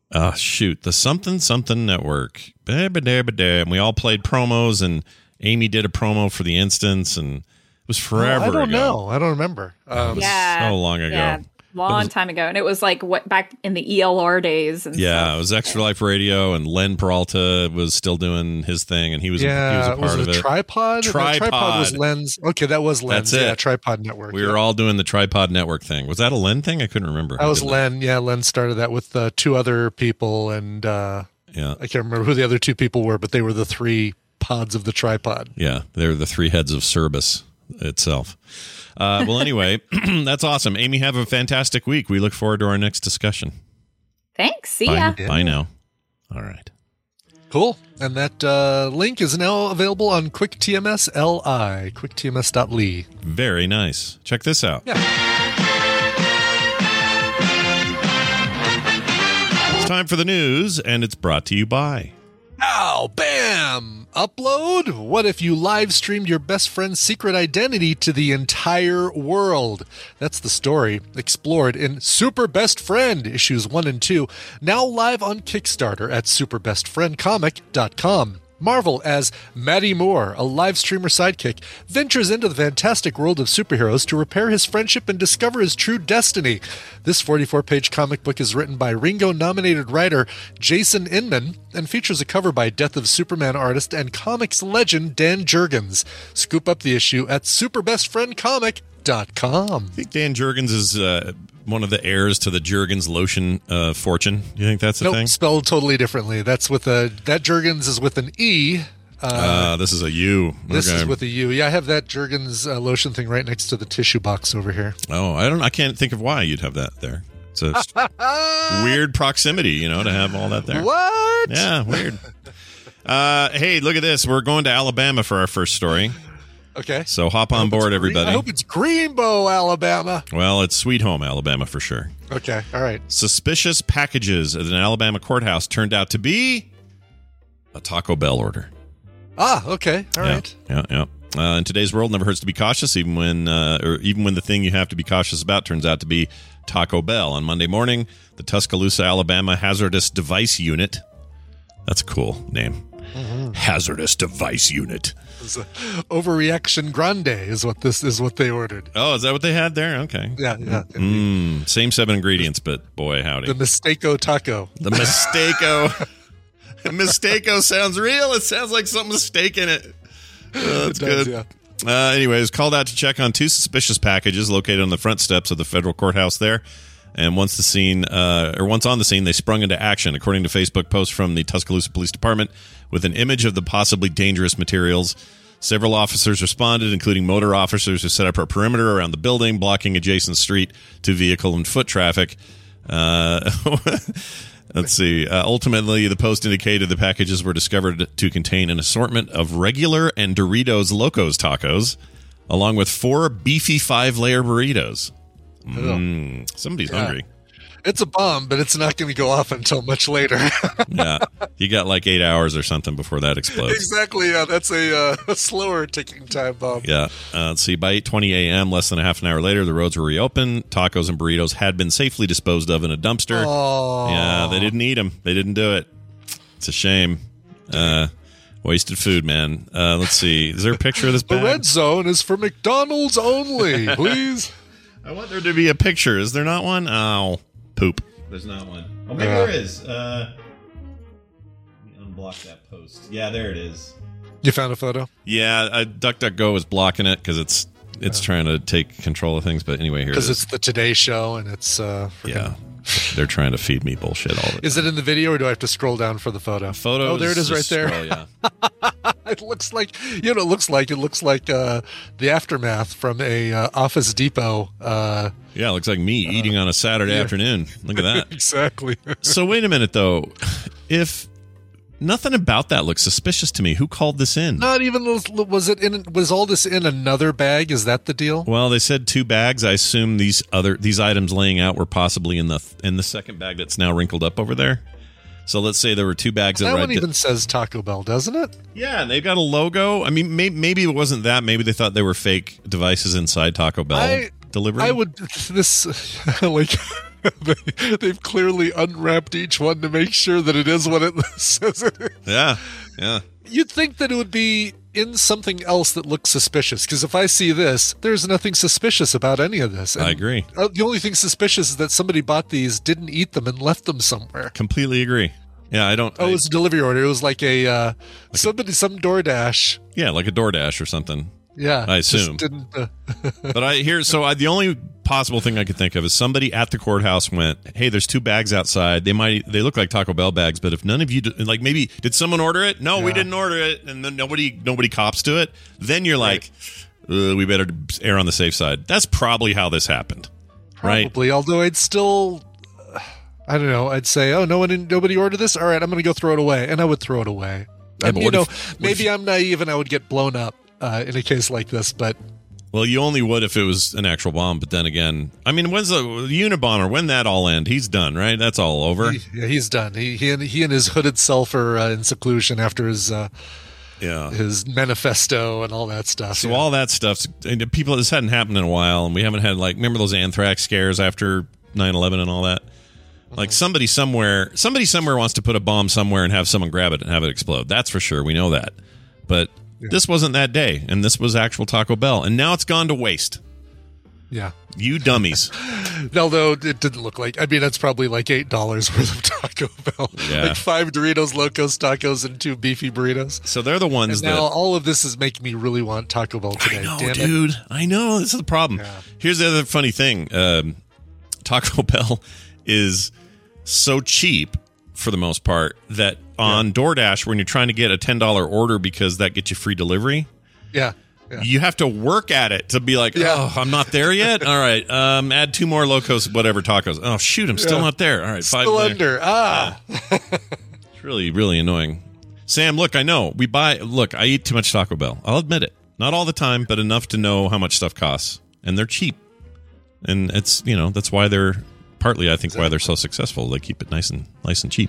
something network. And we all played promos, and Amy did a promo for the Instance, and it was forever ago. I don't know. I don't remember. So long ago. Yeah. Long time ago, and it was like back in the ELR days. And stuff. It was Extra Life Radio, and Len Peralta was still doing his thing, and he was a part of it. Tripod was Len's. Okay, that was Len's. That's it. Tripod Network. We were all doing the Tripod Network thing. Was that a Len thing? I couldn't remember. That was Len. Yeah, Len started that with two other people, and I can't remember who the other two people were, but they were the three pods of the tripod. Yeah, they were the three heads of Cerbus itself. Well, anyway, that's awesome. Amy, have a fantastic week. We look forward to our next discussion. Thanks. See ya. Bye now. All right. Cool. And that link is now available on QuickTMS LI, quicktms.ly. Very nice. Check this out. Yeah. It's time for the news, and it's brought to you by... Ow, bam! Upload? What if you live streamed your best friend's secret identity to the entire world? That's the story explored in Super Best Friend issues 1 and 2, now live on Kickstarter at superbestfriendcomic.com. Marvel, as Maddie Moore, a live streamer sidekick, ventures into the fantastic world of superheroes to repair his friendship and discover his true destiny. This 44-page comic book is written by Ringo-nominated writer Jason Inman and features a cover by Death of Superman artist and comics legend Dan Jurgens. Scoop up the issue at superbestfriendcomic.com. I think Dan Jurgens is one of the heirs to the Jurgens lotion fortune. Do you think that's a thing? Spelled totally differently. That's with that Jurgens is with an E. This is a U. This is with a U. Yeah, I have that Jurgens lotion thing right next to the tissue box over here. Oh, I can't think of why you'd have that there. It's a weird proximity, to have all that there. What? Yeah, weird. Hey, look at this. We're going to Alabama for our first story. Okay. So hop on board, everybody. I hope it's Greenbow, Alabama. Well, it's Sweet Home, Alabama for sure. Okay. All right. Suspicious packages at an Alabama courthouse turned out to be a Taco Bell order. Ah, okay. All right. Yeah. In today's world, it never hurts to be cautious, even when the thing you have to be cautious about turns out to be Taco Bell. On Monday morning, the Tuscaloosa, Alabama Hazardous Device Unit. That's a cool name. Mm-hmm. Hazardous Device Unit. Overreaction Grande is what they ordered. Oh, is that what they had there? Okay. Yeah. Same 7 ingredients, but boy, howdy. The Mistako Taco. The Mistako. Mistako sounds real. It sounds like something with steak in it. That's good. Yeah. Anyways, called out to check on 2 suspicious packages located on the front steps of the federal courthouse there. And once on the scene, they sprung into action, according to Facebook posts from the Tuscaloosa Police Department, with an image of the possibly dangerous materials. Several officers responded, including motor officers who set up a perimeter around the building, blocking adjacent street to vehicle and foot traffic. Let's see. Ultimately, the post indicated the packages were discovered to contain an assortment of regular and Doritos Locos tacos, along with 4 beefy 5-layer burritos. Somebody's hungry. It's a bomb, but it's not going to go off until much later. Yeah. You got like 8 hours or something before that explodes. Exactly, yeah. That's a slower ticking time bomb. Yeah. Let's see. By 8:20 a.m., less than a half an hour later, the roads were reopened. Tacos and burritos had been safely disposed of in a dumpster. Oh. Yeah, they didn't eat them. They didn't do it. It's a shame. Wasted food, man. Let's see. Is there a picture of this bag? The red zone is for McDonald's only, please. I want there to be a picture. Is there not one? Oh, poop. There's not one. Oh, maybe there is. Let me unblock that post. Yeah, there it is. You found a photo? Yeah, DuckDuckGo is blocking it because it's trying to take control of things. But anyway, here it is. Because it's the Today Show and it's yeah. They're trying to feed me bullshit all the time. Is it in the video or do I have to scroll down for the photo? Photo. Oh, there it is right there. Scroll, yeah. It looks like it looks like the aftermath from a Office Depot. Yeah, it looks like me eating on a Saturday afternoon. Look at that. Exactly. So wait a minute though. If nothing about that looks suspicious to me, who called this in? Not even was all this in another bag? Is that the deal? Well, they said 2 bags. I assume these items laying out were possibly in the second bag that's now wrinkled up over there. So let's say there were 2 bags that one even says Taco Bell, doesn't it? Yeah, and they've got a logo. I mean, maybe it wasn't that. Maybe they thought they were fake devices inside Taco Bell delivery. I would like. They've clearly unwrapped each one to make sure that it is what it says it is. Yeah. You'd think that it would be in something else that looks suspicious, because if I see this, there's nothing suspicious about any of this. And I agree. The only thing suspicious is that somebody bought these, didn't eat them, and left them somewhere. Completely agree. Yeah, I don't... Oh, it was a delivery order. It was like some DoorDash. Yeah, like a DoorDash or something. Yeah, I assume. But the only possible thing I could think of is somebody at the courthouse went, "Hey, there's 2 bags outside. They look like Taco Bell bags, but if none of you like, maybe did someone order it? No, we didn't order it." And then nobody cops to it. Then you're like, we better err on the safe side. That's probably how this happened. Probably, right? Although I'd still, I don't know. I'd say, "Oh, nobody ordered this. All right, I'm going to go throw it away," and I would throw it away. Yeah, maybe I'm naive and I would get blown up. In a case like this, but... Well, you only would if it was an actual bomb, but then again... I mean, when's the Unabomber, when that all end? He's done, right? That's all over? He's done. He and his hooded self are in seclusion after his manifesto and all that stuff. So all that stuff... People, this hadn't happened in a while, and we haven't had, remember those anthrax scares after 9/11 and all that? Like, somebody somewhere wants to put a bomb somewhere and have someone grab it and have it explode. That's for sure. We know that. But... Yeah. This wasn't that day, and this was actual Taco Bell, and now it's gone to waste. Yeah. You dummies. Although it didn't look like... I mean, that's probably like $8 worth of Taco Bell. Yeah. Like 5 Doritos Locos tacos and 2 beefy burritos. So they're the ones and now all of this is making me really want Taco Bell today. I know, Damn dude. It. I know. This is the problem. Yeah. Here's the other funny thing. Taco Bell is so cheap, for the most part, that on DoorDash, when you're trying to get a $10 order because that gets you free delivery, you have to work at it to be like, oh, I'm not there yet? All right, add 2 more Locos, whatever, tacos. Oh, shoot, I'm still not there. All right, 5 still under. It's really, really annoying. Sam, look, I know. I eat too much Taco Bell. I'll admit it. Not all the time, but enough to know how much stuff costs. And they're cheap. And it's, that's why they're... Partly, I think, why they're so successful. They keep it nice and cheap.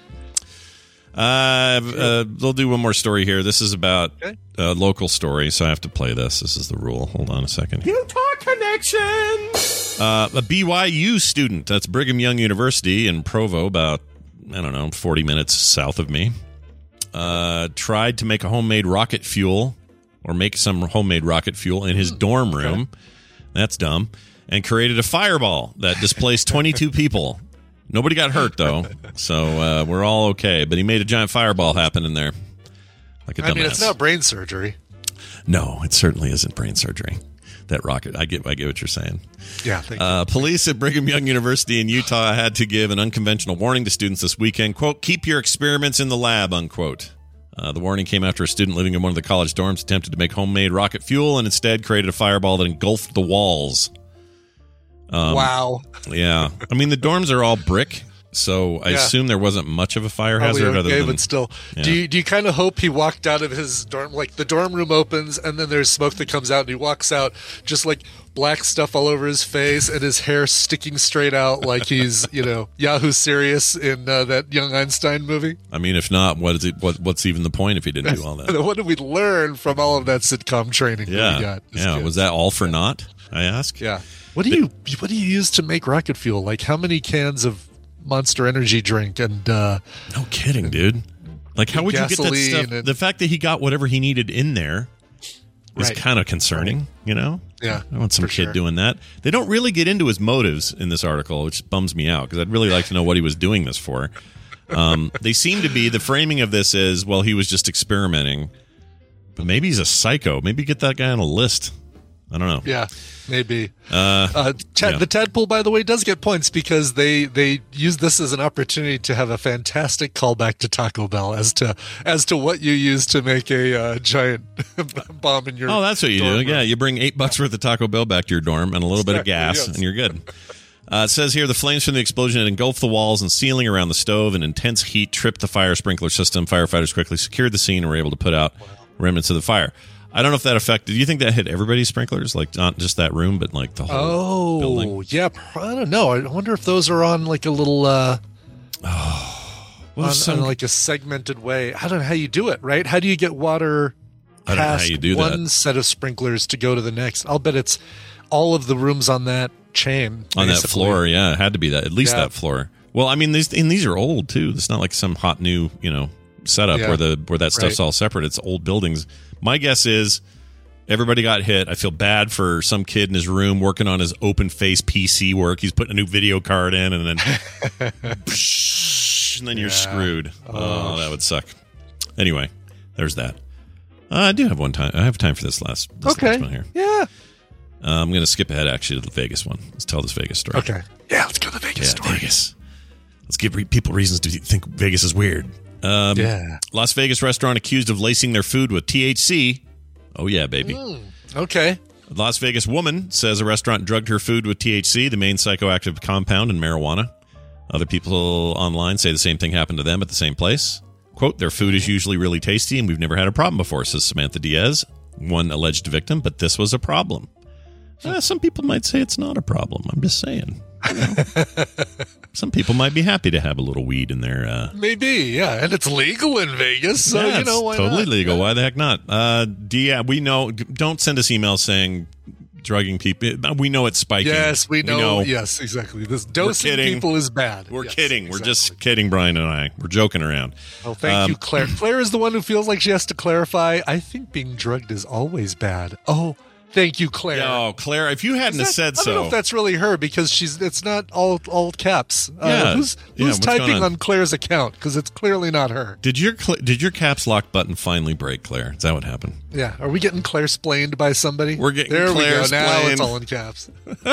They'll do one more story here. This is about a local story, so I have to play this. This is the rule. Hold on a second. Utah Connection! A BYU student, that's Brigham Young University in Provo, about, 40 minutes south of me, tried to make homemade rocket fuel in his dorm room. That's dumb. And created a fireball that displaced 22 people. Nobody got hurt, though, so we're all okay. But he made a giant fireball happen in there. Like a dumbass. I mean, it's not brain surgery. No, it certainly isn't brain surgery. That rocket. I get what you're saying. Yeah. Thank you. Police at Brigham Young University in Utah had to give an unconventional warning to students this weekend. Quote, keep your experiments in the lab, unquote. The warning came after a student living in one of the college dorms attempted to make homemade rocket fuel and instead created a fireball that engulfed the walls. Wow. Yeah. I mean, the dorms are all brick, so I assume there wasn't much of a fire hazard. Okay, other than, but still. Yeah. Do you kind of hope he walked out of his dorm, like the dorm room opens and then there's smoke that comes out and he walks out just like black stuff all over his face and his hair sticking straight out like he's, Yahoo Serious in that Young Einstein movie? I mean, if not, what's even the point if he didn't do all that? What did we learn from all of that sitcom training that we got? Yeah, was that all for naught, I ask? Yeah. What do you use to make rocket fuel? Like how many cans of Monster Energy drink and no kidding, dude. Like how would you get that stuff? The fact that he got whatever he needed in there is kind of concerning, Yeah. I want some kid doing that. They don't really get into his motives in this article, which bums me out because I'd really like to know what he was doing this for. They seem to be, the framing of this is, well, he was just experimenting, but maybe he's a psycho. Maybe get that guy on a list. I don't know. Yeah, maybe. The Tadpole, by the way, does get points because they use this as an opportunity to have a fantastic callback to Taco Bell as to what you use to make a giant bomb in your. Oh, that's what you do. Room. Yeah, you bring $8 worth of Taco Bell back to your dorm and a little bit of gas, and you're good. It says here the flames from the explosion had engulfed the walls and ceiling around the stove, and intense heat tripped the fire sprinkler system. Firefighters quickly secured the scene and were able to put out remnants of the fire. I don't know if that affected. Do you think that hit everybody's sprinklers, like not just that room, but like the whole building? Oh, yeah. I don't know. I wonder if those are on like a little, on like a segmented way. I don't know how you do it. Right? How do you get water past one set of sprinklers to go to the next? I'll bet it's all of the rooms on that chain on that floor. Yeah, it had to be that. At least that floor. Well, I mean, these are old too. It's not like some hot new setup where that stuff's all separate. It's old buildings. My guess is everybody got hit. I feel bad for some kid in his room working on his open face PC work. He's putting a new video card in, and then and then you're screwed. Oh, that would suck. Anyway, there's that. I do have time. I have time for this last one here. Yeah. I'm going to skip ahead actually to the Vegas one. Let's tell this Vegas story. Okay. Yeah, let's go to the Vegas story. Vegas. Let's give people reasons to think Vegas is weird. Las Vegas restaurant accused of lacing their food with THC. Oh, yeah, baby. Okay. A Las Vegas woman says a restaurant drugged her food with THC, the main psychoactive compound in marijuana. Other people online say the same thing happened to them at the same place. Quote, their food is usually really tasty and we've never had a problem before, says Samantha Diaz, one alleged victim, but this was a problem. Some people might say it's not a problem. I'm just saying. Some people might be happy to have a little weed in their... Maybe, yeah. And it's legal in Vegas, so, why totally not? Legal. Why the heck not? We know... Don't send us emails saying drugging people. We know it's spiking. Yes, we know. Yes, exactly. This dosing people is bad. We're kidding. Exactly. We're just kidding, Brian and I. We're joking around. Oh, thank you, Claire. Claire is the one who feels like she has to clarify. I think being drugged is always bad. Oh, thank you, Claire. No, Claire, if you hadn't said so. I don't know if that's really her because it's not all caps. Who's typing on Claire's account? Because it's clearly not her. Did your caps lock button finally break, Claire? Is that what happened? Yeah. Are we getting Claire splained by somebody? We're getting there Claire we go. splained. Now it's all in caps.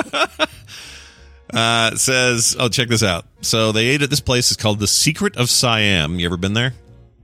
It says, check this out. So they ate at this place. It's called The Secret of Siam. You ever been there?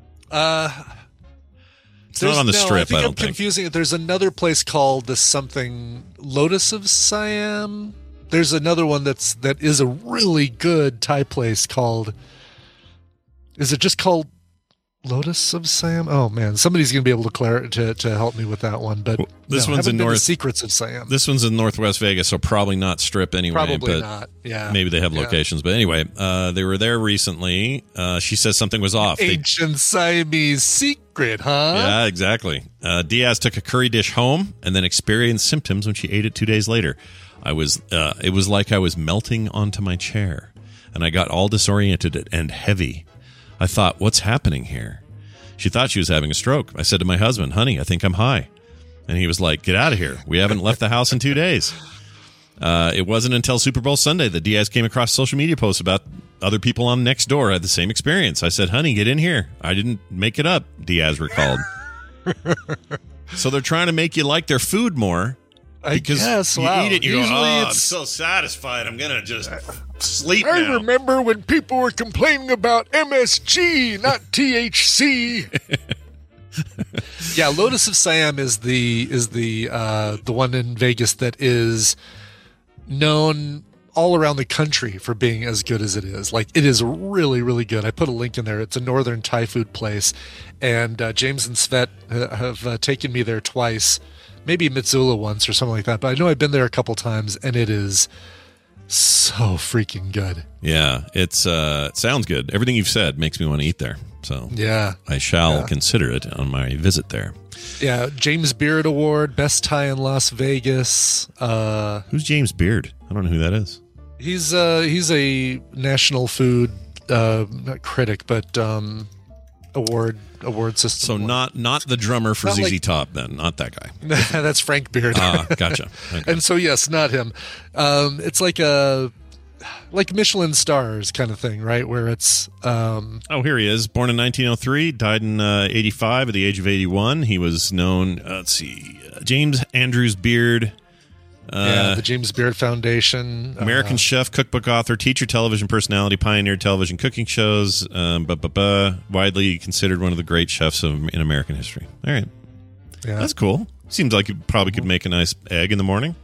It's not on the Strip, I don't think. I'm confusing it. There's another place called the something Lotus of Siam. There's another one that is a really good Thai place called. Is it just called Lotus of Siam? Oh man, somebody's gonna be able to help me with that one. But this one's in the Secrets of Siam. This one's in Northwest Vegas, so probably not Strip anyway. Probably not. Yeah, maybe they have locations, but anyway, they were there recently. She says something was off. Ancient Siamese secret, huh? Yeah, exactly. Diaz took a curry dish home and then experienced symptoms when she ate it 2 days later. It was like I was melting onto my chair, and I got all disoriented and heavy. I thought, what's happening here? She thought she was having a stroke. I said to my husband, honey, I think I'm high. And he was like, get out of here. We haven't left the house in 2 days. It wasn't until Super Bowl Sunday that Diaz came across social media posts about other people on Nextdoor had the same experience. I said, honey, get in here. I didn't make it up, Diaz recalled. So they're trying to make you like their food more. Because you eat it, you go, I'm so satisfied. I'm going to just sleep now. I remember when people were complaining about MSG, not THC. Yeah, Lotus of Siam is the one in Vegas that is known all around the country for being as good as it is. Like, it is really, really good. I put a link in there. It's a northern Thai food place, and James and Svet have taken me there twice. Maybe Mitsula once or something like that, but I know I've been there a couple times, and it is so freaking good. Yeah, it sounds good. Everything you've said makes me want to eat there. So yeah, I shall consider it on my visit there. Yeah, James Beard Award, Best Thai in Las Vegas. Who's James Beard? I don't know who that is. He's a national food not critic, but award system. So not the drummer for ZZ Top, then, not that guy. That's Frank Beard. Gotcha. Okay. And so yes, not him. It's like Michelin stars kind of thing, right? Where it's here he is, born in 1903, died in 85 at the age of 81. He was known. Let's see, James Andrews Beard. The James Beard Foundation. American chef, cookbook author, teacher, television personality, pioneered television cooking shows, widely considered one of the great chefs in American history. All right. Yeah. That's cool. Seems like you probably could make a nice egg in the morning.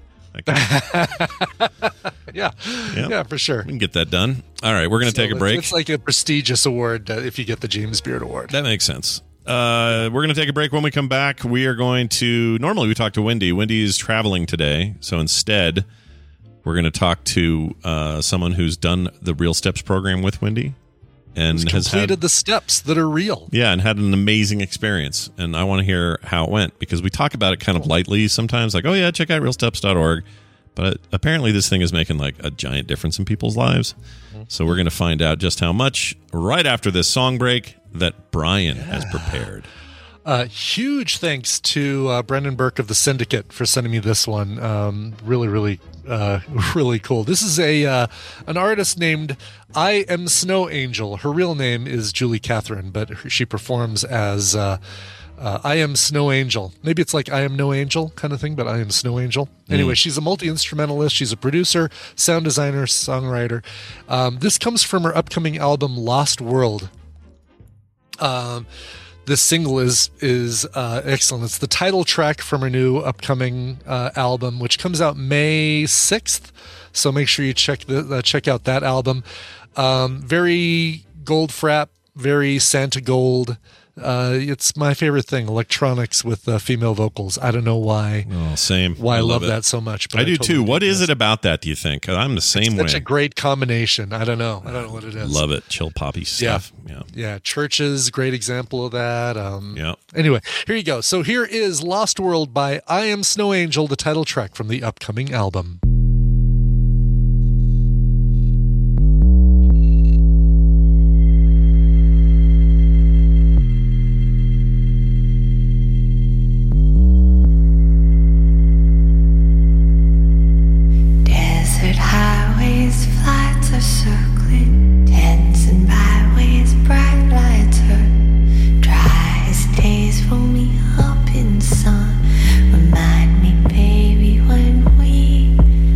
Yeah, for sure. We can get that done. All right, we're going to take a break. It's like a prestigious award if you get the James Beard Award. That makes sense. We're going to take a break. When we come back, we are going to... Normally, we talk to Wendy. Wendy is traveling today, so instead, we're going to talk to someone who's done the Real Steps program with Wendy. And has completed the steps that are real. Yeah, and had an amazing experience. And I want to hear how it went, because we talk about it kind of lightly sometimes, like, oh yeah, check out realsteps.org. But apparently this thing is making like a giant difference in people's lives. So we're going to find out just how much right after this song break that Brian has prepared. Huge thanks to Brendan Burke of the Syndicate for sending me this one. Really, really, really cool. This is an artist named I Am Snow Angel. Her real name is Julie Catherine, but she performs as I Am Snow Angel. Maybe it's like I Am No Angel kind of thing, but I Am Snow Angel. Anyway, she's a multi-instrumentalist. She's a producer, sound designer, songwriter. This comes from her upcoming album, Lost World. This single is excellent. It's the title track from her new upcoming album, which comes out May 6th. So make sure you check out that album. Very gold frap, very Santa Gold. It's my favorite thing, electronics with female vocals. I don't know why. Oh, same. Why I love that so much. But I do totally too. What is it about that, do you think? I'm the same way. It's such a great combination. I don't know what it is. Love it. Chill poppy stuff. Yeah. Churches, great example of that. Yeah. Anyway, here you go. So here is Lost World by I Am Snow Angel, the title track from the upcoming album. Circling, tents and byways, bright lights hurt. Dry as days roll me up in sun. Remind me, baby, when we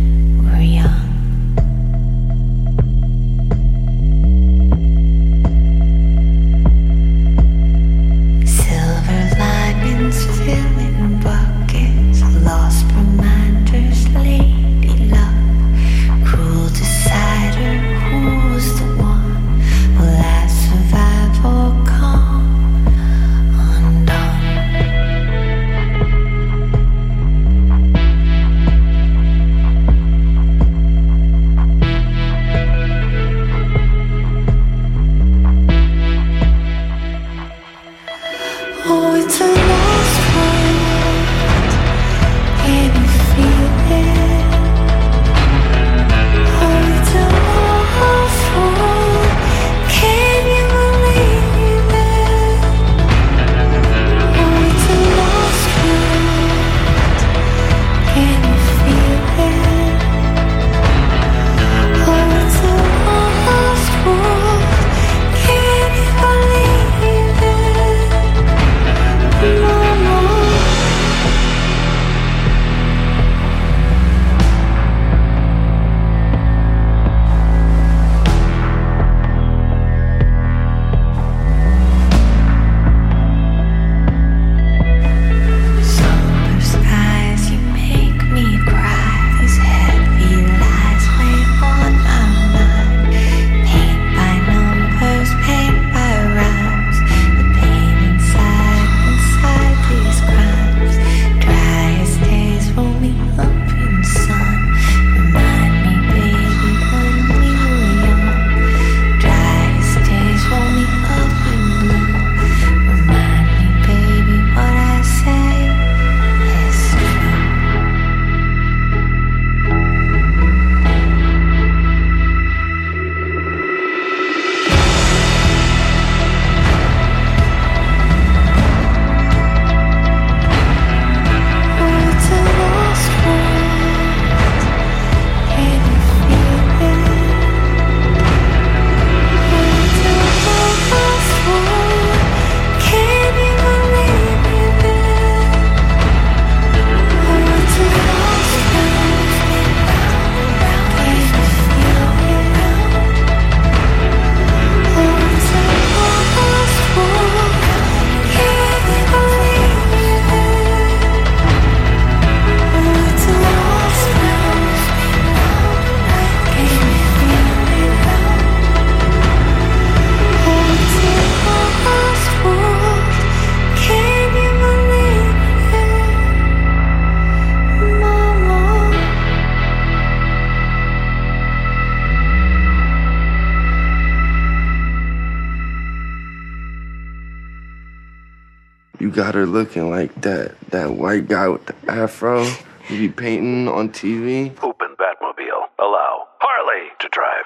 You got her looking like that white guy with the afro you be painting on TV. Open Batmobile. Allow Harley to drive.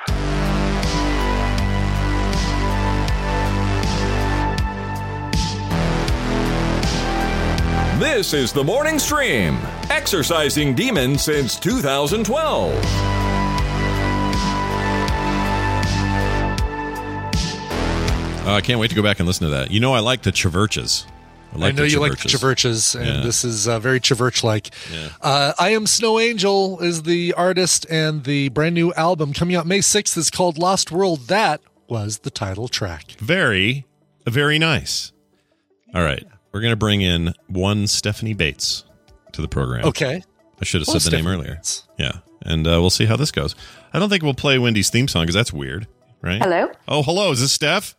This is the Morning Stream, exorcising demons since 2012. I can't wait to go back and listen to that. You know, I like the Chiverches. I know you like the Chiverches, and this is very Chiverch-like. Yeah. I Am Snow Angel is the artist, and the brand new album coming out May 6th is called Lost World. That was the title track. Very, very nice. All right. We're going to bring in one Stephanie Bates to the program. Okay. I should have said the name earlier. Bates. Yeah. And we'll see how this goes. I don't think we'll play Wendy's theme song because that's weird, right? Hello? Oh, hello. Is this Steph?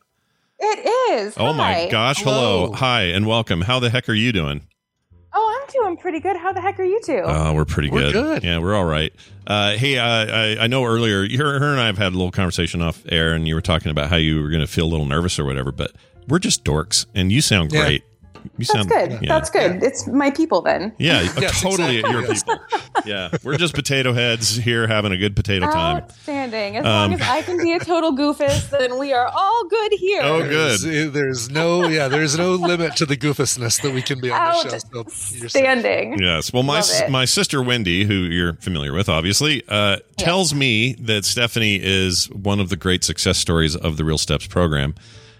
It is. Oh, Hi. my gosh. Hello. Hi, and welcome. How the heck are you doing? Oh, I'm doing pretty good. How the heck are you two? We're pretty good. We're good. Yeah, we're all right. Hey, I know earlier, her and I have had a little conversation off air, and you were talking about how you were going to feel a little nervous or whatever, but we're just dorks, and you sound great. You That's good. Yeah. That's good. It's my people then. Yeah, Yes, totally exactly. your people. Yeah, we're just potato heads here having a good potato time. Outstanding. As long as I can be a total goofus, then we are all good here. Oh, good. There's no limit to the goofusness that we can be on the show. So you're safe. Outstanding. Yes. Well, Love it. my sister Wendy, who you're familiar with, obviously, tells me that Stephanie is one of the great success stories of the Real Steps program.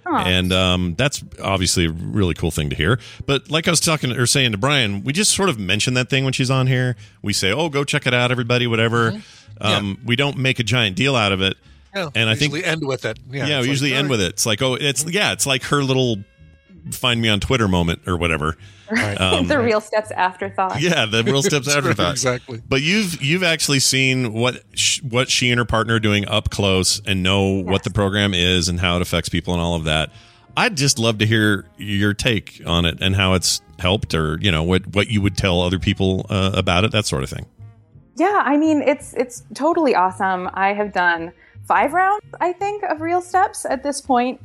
And that's obviously a really cool thing to hear. But like I was saying to Brian, we just sort of mention that thing when she's on here. We say, "Oh, go check it out, everybody," whatever. Mm-hmm. We don't make a giant deal out of it. No, and I think we end with it. Yeah, we usually end with it. It's like, it's like her little find me on Twitter moment or whatever. Right. The Real Steps afterthought. Yeah, the Real Steps afterthought. Exactly. But you've actually seen what she and her partner are doing up close and know what the program is and how it affects people and all of that. I'd just love to hear your take on it and how it's helped, or what you would tell other people about it, that sort of thing. Yeah, I mean, it's totally awesome. I have done 5 rounds, I think, of Real Steps at this point.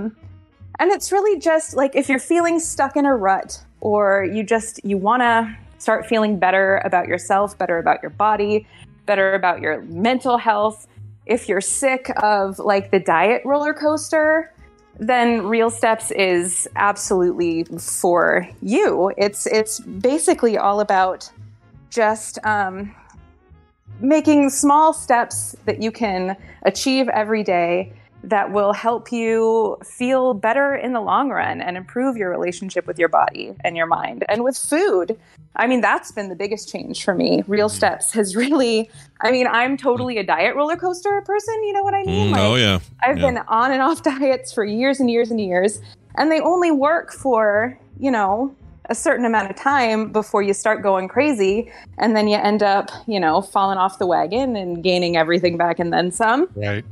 And it's really just like if you're feeling stuck in a rut, or you want to start feeling better about yourself, better about your body, better about your mental health. If you're sick of like the diet roller coaster, then Real Steps is absolutely for you. It's basically all about just making small steps that you can achieve every day that will help you feel better in the long run and improve your relationship with your body and your mind and with food. I mean, that's been the biggest change for me. Real Steps has really, I'm totally a diet roller coaster person. You know what I mean? I've been on and off diets for years and years and years, and they only work for, a certain amount of time before you start going crazy. And then you end up, falling off the wagon and gaining everything back and then some. Right.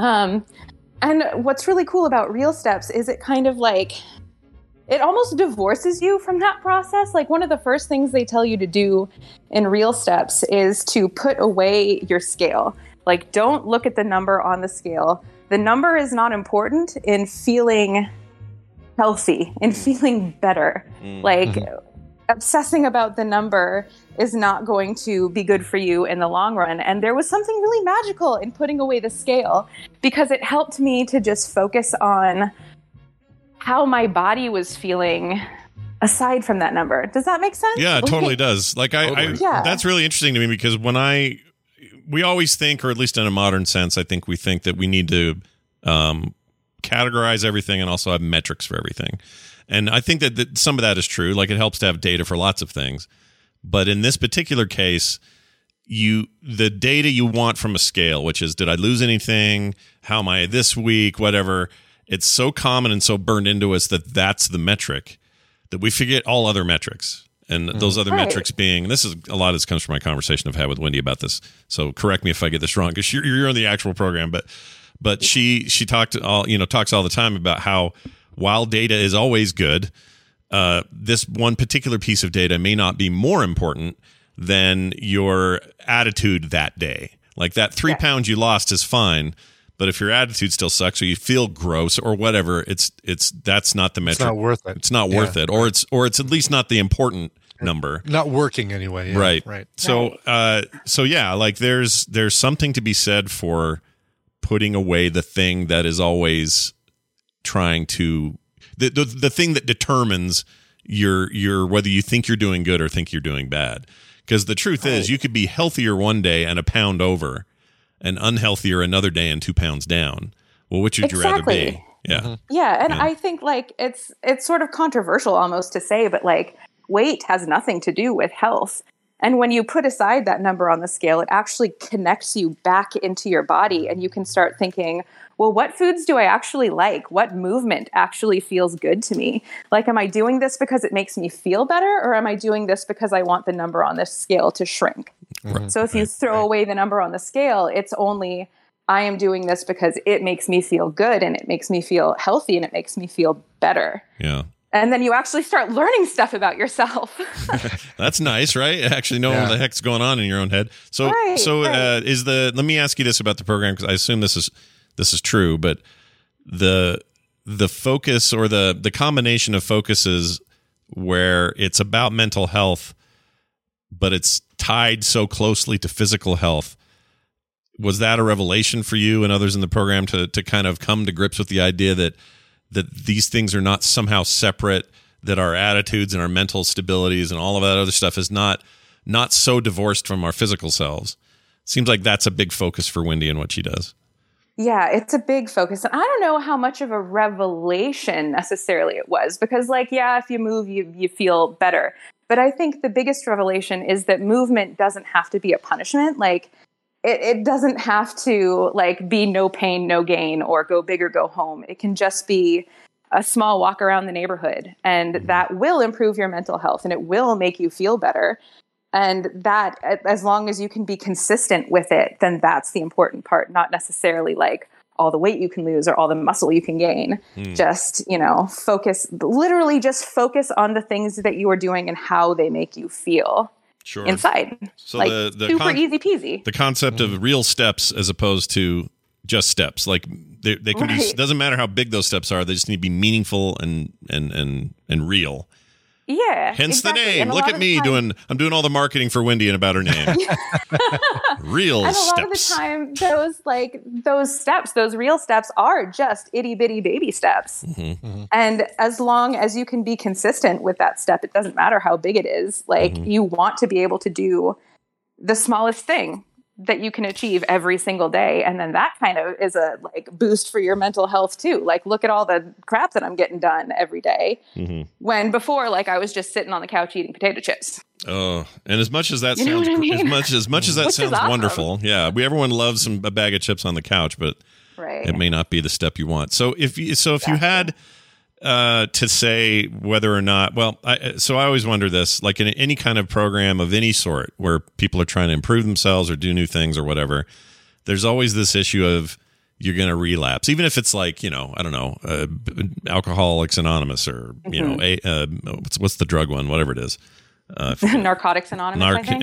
And what's really cool about Real Steps is it kind of like, it almost divorces you from that process. Like one of the first things they tell you to do in Real Steps is to put away your scale. Like, don't look at the number on the scale. The number is not important in feeling healthy, in feeling better. Obsessing about the number is not going to be good for you in the long run. And there was something really magical in putting away the scale, because it helped me to just focus on how my body was feeling aside from that number. Does that make sense? Yeah, it totally does. Like that's really interesting to me, because we always think, or at least in a modern sense, I think we think that we need to categorize everything and also have metrics for everything. And I think that some of that is true. Like, it helps to have data for lots of things. But in this particular case, the data you want from a scale, which is, did I lose anything? How am I this week? Whatever. It's so common and so burned into us that that's the metric, that we forget all other metrics. And those other metrics being, this is a lot of this comes from my conversation I've had with Wendy about this. So correct me if I get this wrong, because you're on the actual program. But she talks all the time about how, while data is always good, this one particular piece of data may not be more important than your attitude that day. Like, that 3 pounds you lost is fine, But if your attitude still sucks or you feel gross or whatever, that's not the metric. It's not worth it. It's not worth it. Or it's at least not the important number. Not working anyway. Yeah, right. So yeah, like there's something to be said for putting away the thing that is always trying to the thing that determines your whether you think you're doing good or think you're doing bad. Because the truth is, you could be healthier one day and a pound over, and unhealthier another day and 2 pounds down. Well, which would you rather be? Yeah. Mm-hmm. Yeah. And I think like it's sort of controversial almost to say, but like weight has nothing to do with health. And when you put aside that number on the scale, it actually connects you back into your body, and you can start thinking, well, what foods do I actually like? What movement actually feels good to me? Like, am I doing this because it makes me feel better, or am I doing this because I want the number on this scale to shrink? Mm-hmm. So if you throw away the number on the scale, it's only, I am doing this because it makes me feel good, and it makes me feel healthy, and it makes me feel better. Yeah. And then you actually start learning stuff about yourself. That's nice, right? Actually knowing what the heck's going on in your own head. So, let me ask you this about the program, because I assume this is true, but the focus or the combination of focuses where it's about mental health, but it's tied so closely to physical health. Was that a revelation for you and others in the program to kind of come to grips with the idea that these things are not somehow separate, that our attitudes and our mental stabilities and all of that other stuff is not so divorced from our physical selves? Seems like that's a big focus for Wendy and what she does. Yeah, it's a big focus. And I don't know how much of a revelation necessarily it was, because like, yeah, if you move, you feel better. But I think the biggest revelation is that movement doesn't have to be a punishment. Like, it doesn't have to like be no pain, no gain, or go big or go home. It can just be a small walk around the neighborhood, and that will improve your mental health, and it will make you feel better. And that, as long as you can be consistent with it, then that's the important part, not necessarily like all the weight you can lose or all the muscle you can gain. Just, focus on the things that you are doing and how they make you feel. Sure. Inside. So like, the super easy peasy. The concept of real steps as opposed to just steps. Like they can be, doesn't matter how big those steps are, they just need to be meaningful and real. Yeah. Hence the name. Look at me I'm doing all the marketing for Wendy and about her name. Real and steps. A lot of the time those real steps are just itty bitty baby steps. Mm-hmm. Mm-hmm. And as long as you can be consistent with that step, it doesn't matter how big it is. Like you want to be able to do the smallest thing that you can achieve every single day. And then that kind of is a like boost for your mental health too. Like, look at all the crap that I'm getting done every day. Mm-hmm. When before, like I was just sitting on the couch eating potato chips. Oh, and as much as that sounds, as much as that sounds awesome. Wonderful. Yeah. Everyone loves a bag of chips on the couch, but it may not be the step you want. So if you had to say whether or not, I always wonder this, like in any kind of program of any sort where people are trying to improve themselves or do new things or whatever, there's always this issue of you're going to relapse, even if it's like, I don't know, Alcoholics Anonymous or, what's the drug one, whatever it is. Narcotics Anonymous, I think.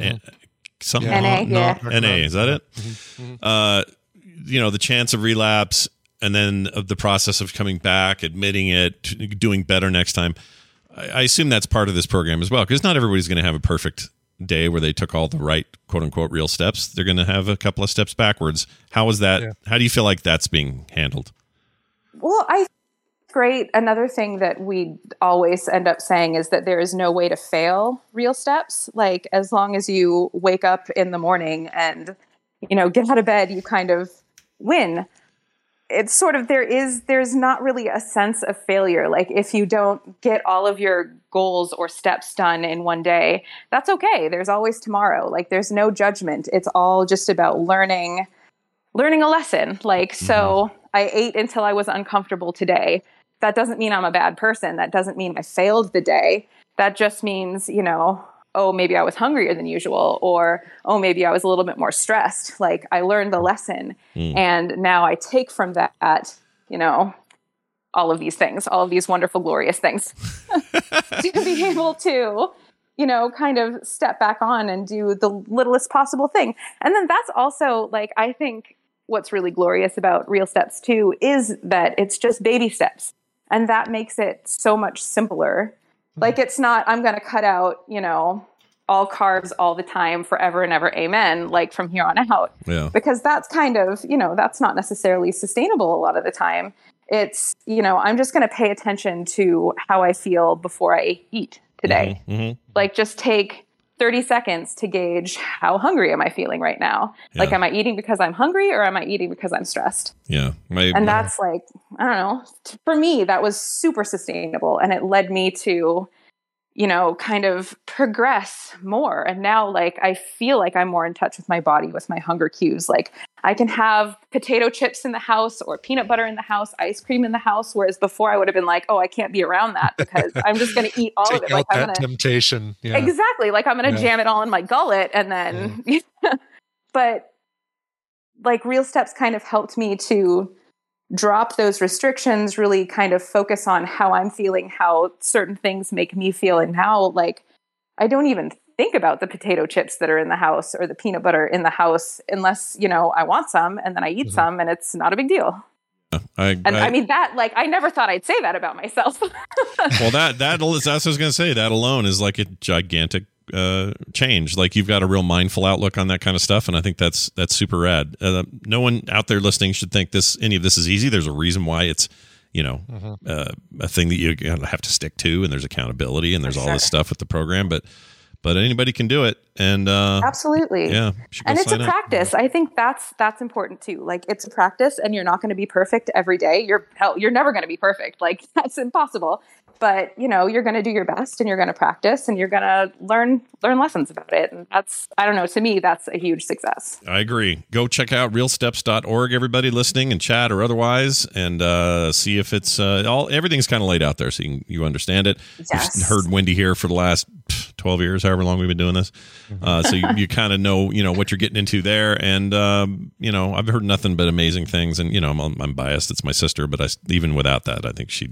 NA, is that it? Mm-hmm. The chance of relapse, and then of the process of coming back, admitting it, doing better next time. I assume that's part of this program as well, because not everybody's going to have a perfect day where they took all the right, quote unquote, real steps. They're going to have a couple of steps backwards. How is that? Yeah. How do you feel like that's being handled? Well, I think it's great. Another thing that we always end up saying is that there is no way to fail real steps. Like, as long as you wake up in the morning and, get out of bed, you kind of win. It's sort of, there's not really a sense of failure. Like, if you don't get all of your goals or steps done in one day, that's okay. There's always tomorrow. Like, there's no judgment. It's all just about learning a lesson. Like, so I ate until I was uncomfortable today. That doesn't mean I'm a bad person. That doesn't mean I failed the day. That just means, oh, maybe I was hungrier than usual, or, oh, maybe I was a little bit more stressed. Like, I learned the lesson. And now I take from that, all of these things, all of these wonderful, glorious things to be able to, kind of step back on and do the littlest possible thing. And then that's also like, I think what's really glorious about Real Steps too is that it's just baby steps. And that makes it so much simpler. Like, it's not, I'm going to cut out, all carbs all the time forever and ever. Amen. Like, from here on out. Yeah. Because that's kind of, that's not necessarily sustainable a lot of the time. It's, I'm just going to pay attention to how I feel before I eat today. Mm-hmm. Like, just take 30 seconds to gauge how hungry am I feeling right now? Yeah. Like, am I eating because I'm hungry or am I eating because I'm stressed? Yeah. And that's like, I don't know. For me, that was super sustainable. And it led me to, kind of progress more. And now, like, I feel like I'm more in touch with my body, with my hunger cues. Like, I can have potato chips in the house or peanut butter in the house, ice cream in the house. Whereas before I would have been like, oh, I can't be around that because I'm just going to eat all of it. Like, I'm gonna temptation. Yeah. Exactly. Like, I'm going to jam it all in my gullet. And then, but like, Real Steps kind of helped me to drop those restrictions, really kind of focus on how I'm feeling, how certain things make me feel. And now, like, I don't even think about the potato chips that are in the house or the peanut butter in the house unless, I want some, and then I eat some, and it's not a big deal. I mean, that, like, I never thought I'd say that about myself. Well, that's what I was going to say. That alone is like a gigantic change. Like, you've got a real mindful outlook on that kind of stuff, and I think that's super rad. No one out there listening should think any of this is easy. There's a reason why it's a thing that you have to stick to, and there's accountability, and there's all this stuff with the program, but anybody can do it. And absolutely, yeah, and it's a practice. I think that's important too. Like, it's a practice, and you're not going to be perfect every day. You're never going to be perfect. Like, that's impossible. But, you're going to do your best, and you're going to practice, and you're going to learn lessons about it. And that's, I don't know, to me, that's a huge success. I agree. Go check out realsteps.org, everybody listening in chat or otherwise, and see if it's everything's kind of laid out there so you understand it. Yes. You've heard Wendy here for the last 12 years, however long we've been doing this. So you kind of know, what you're getting into there. And, I've heard nothing but amazing things. And, I'm biased. It's my sister, but even without that,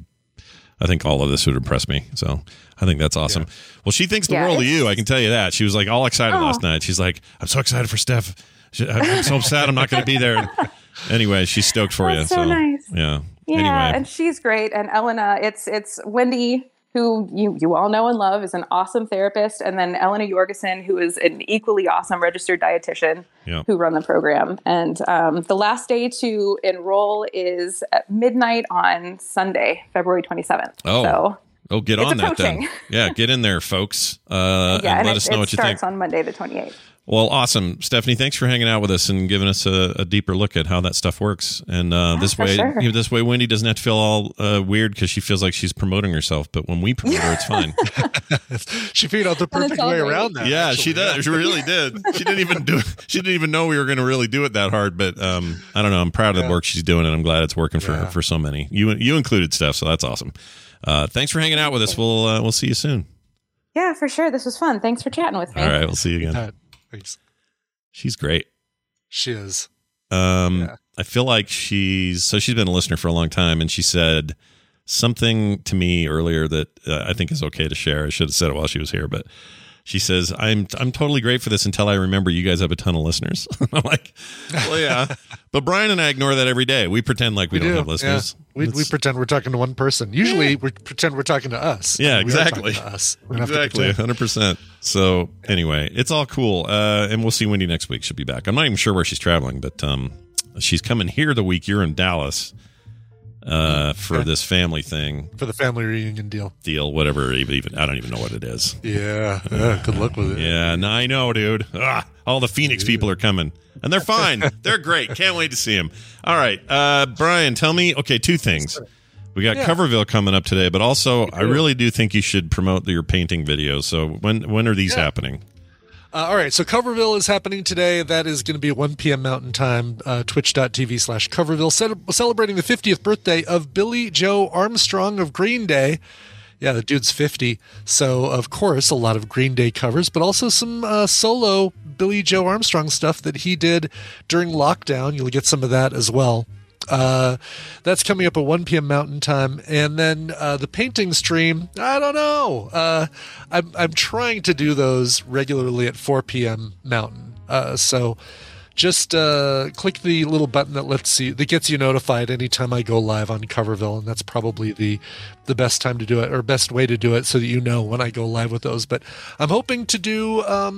I think all of this would impress me. So I think that's awesome. Yeah. Well, she thinks the world of you. I can tell you that. She was like all excited last night. She's like, I'm so excited for Steph. I'm so sad I'm not going to be there. Anyway, she's stoked for you. So nice. Yeah. Yeah. Anyway. And she's great. And Elena, it's Wendy, who you all know and love, is an awesome therapist. And then Elena Jorgensen, who is an equally awesome registered dietitian who run the program. And the last day to enroll is at midnight on Sunday, February 27th. Oh, get on that then. Yeah, get in there, folks. And let us know what you think. It starts on Monday the 28th. Well, awesome. Stephanie, thanks for hanging out with us and giving us a deeper look at how that stuff works. And this way, Wendy doesn't have to feel all weird because she feels like she's promoting herself. But when we promote her, it's fine. She figured out the perfect way around that. Yeah, actually. She did. She really did. She didn't even know we were going to really do it that hard. But I don't know. I'm proud of the work she's doing, and I'm glad it's working for so many. You included, Steph, so that's awesome. Thanks for hanging out with us. We'll see you soon. Yeah, for sure. This was fun. Thanks for chatting with me. All right, we'll see you again. Thanks. She's great. She is. I feel like she's been a listener for a long time, and she said something to me earlier that I think is okay to share. I should have said it while she was here, but she says, I'm totally great for this until I remember you guys have a ton of listeners. I'm like, well, yeah. But Brian and I ignore that every day. We pretend like we don't have listeners. Yeah. We pretend we're talking to one person. Usually we pretend we're talking to us. Yeah, exactly. To us. Exactly, 100%. So anyway, it's all cool. And we'll see Wendy next week. She'll be back. I'm not even sure where she's traveling, but she's coming here the week you're in Dallas. For this family thing, for the family reunion deal, whatever. Even I don't even know what it is. Yeah, good luck with it. Yeah, no, I know, dude. All the Phoenix people are coming, and they're fine. They're great. Can't wait to see them. All right, Brian, tell me. Okay, two things. We got Coverville coming up today, but also I really do think you should promote your painting videos. So when are these happening? All right, so Coverville is happening today. That is going to be at 1 p.m. Mountain Time, twitch.tv/Coverville, celebrating the 50th birthday of Billy Joe Armstrong of Green Day. Yeah, the dude's 50. So, of course, a lot of Green Day covers, but also some solo Billy Joe Armstrong stuff that he did during lockdown. You'll get some of that as well. That's coming up at 1 p.m. Mountain Time. And then the painting stream, I don't know. I'm trying to do those regularly at 4 p.m. Mountain. So just click the little button that gets you notified anytime I go live on Coverville, and that's probably the best time to do it, or best way to do it, so that you know when I go live with those. But I'm hoping to do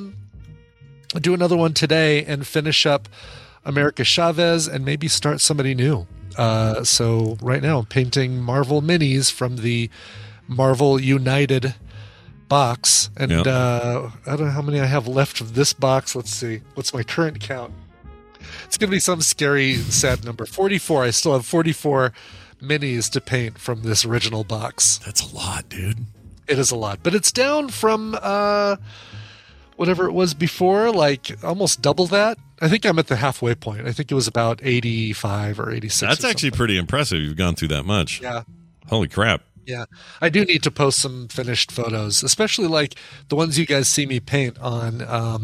another one today and finish up America Chavez and maybe start somebody new. So right now I'm painting Marvel minis from the Marvel United box, and I don't know how many I have left of this box. Let's see, what's my current count? It's gonna be some scary sad number. 44. I still have 44 minis to paint from this original box. That's a lot, dude. It is a lot, but it's down from whatever it was before, like almost double that. I think I'm at the halfway point. I think it was about 85 or 86. That's actually pretty impressive. You've gone through that much. Yeah. Holy crap. Yeah, I do need to post some finished photos, especially like the ones you guys see me paint on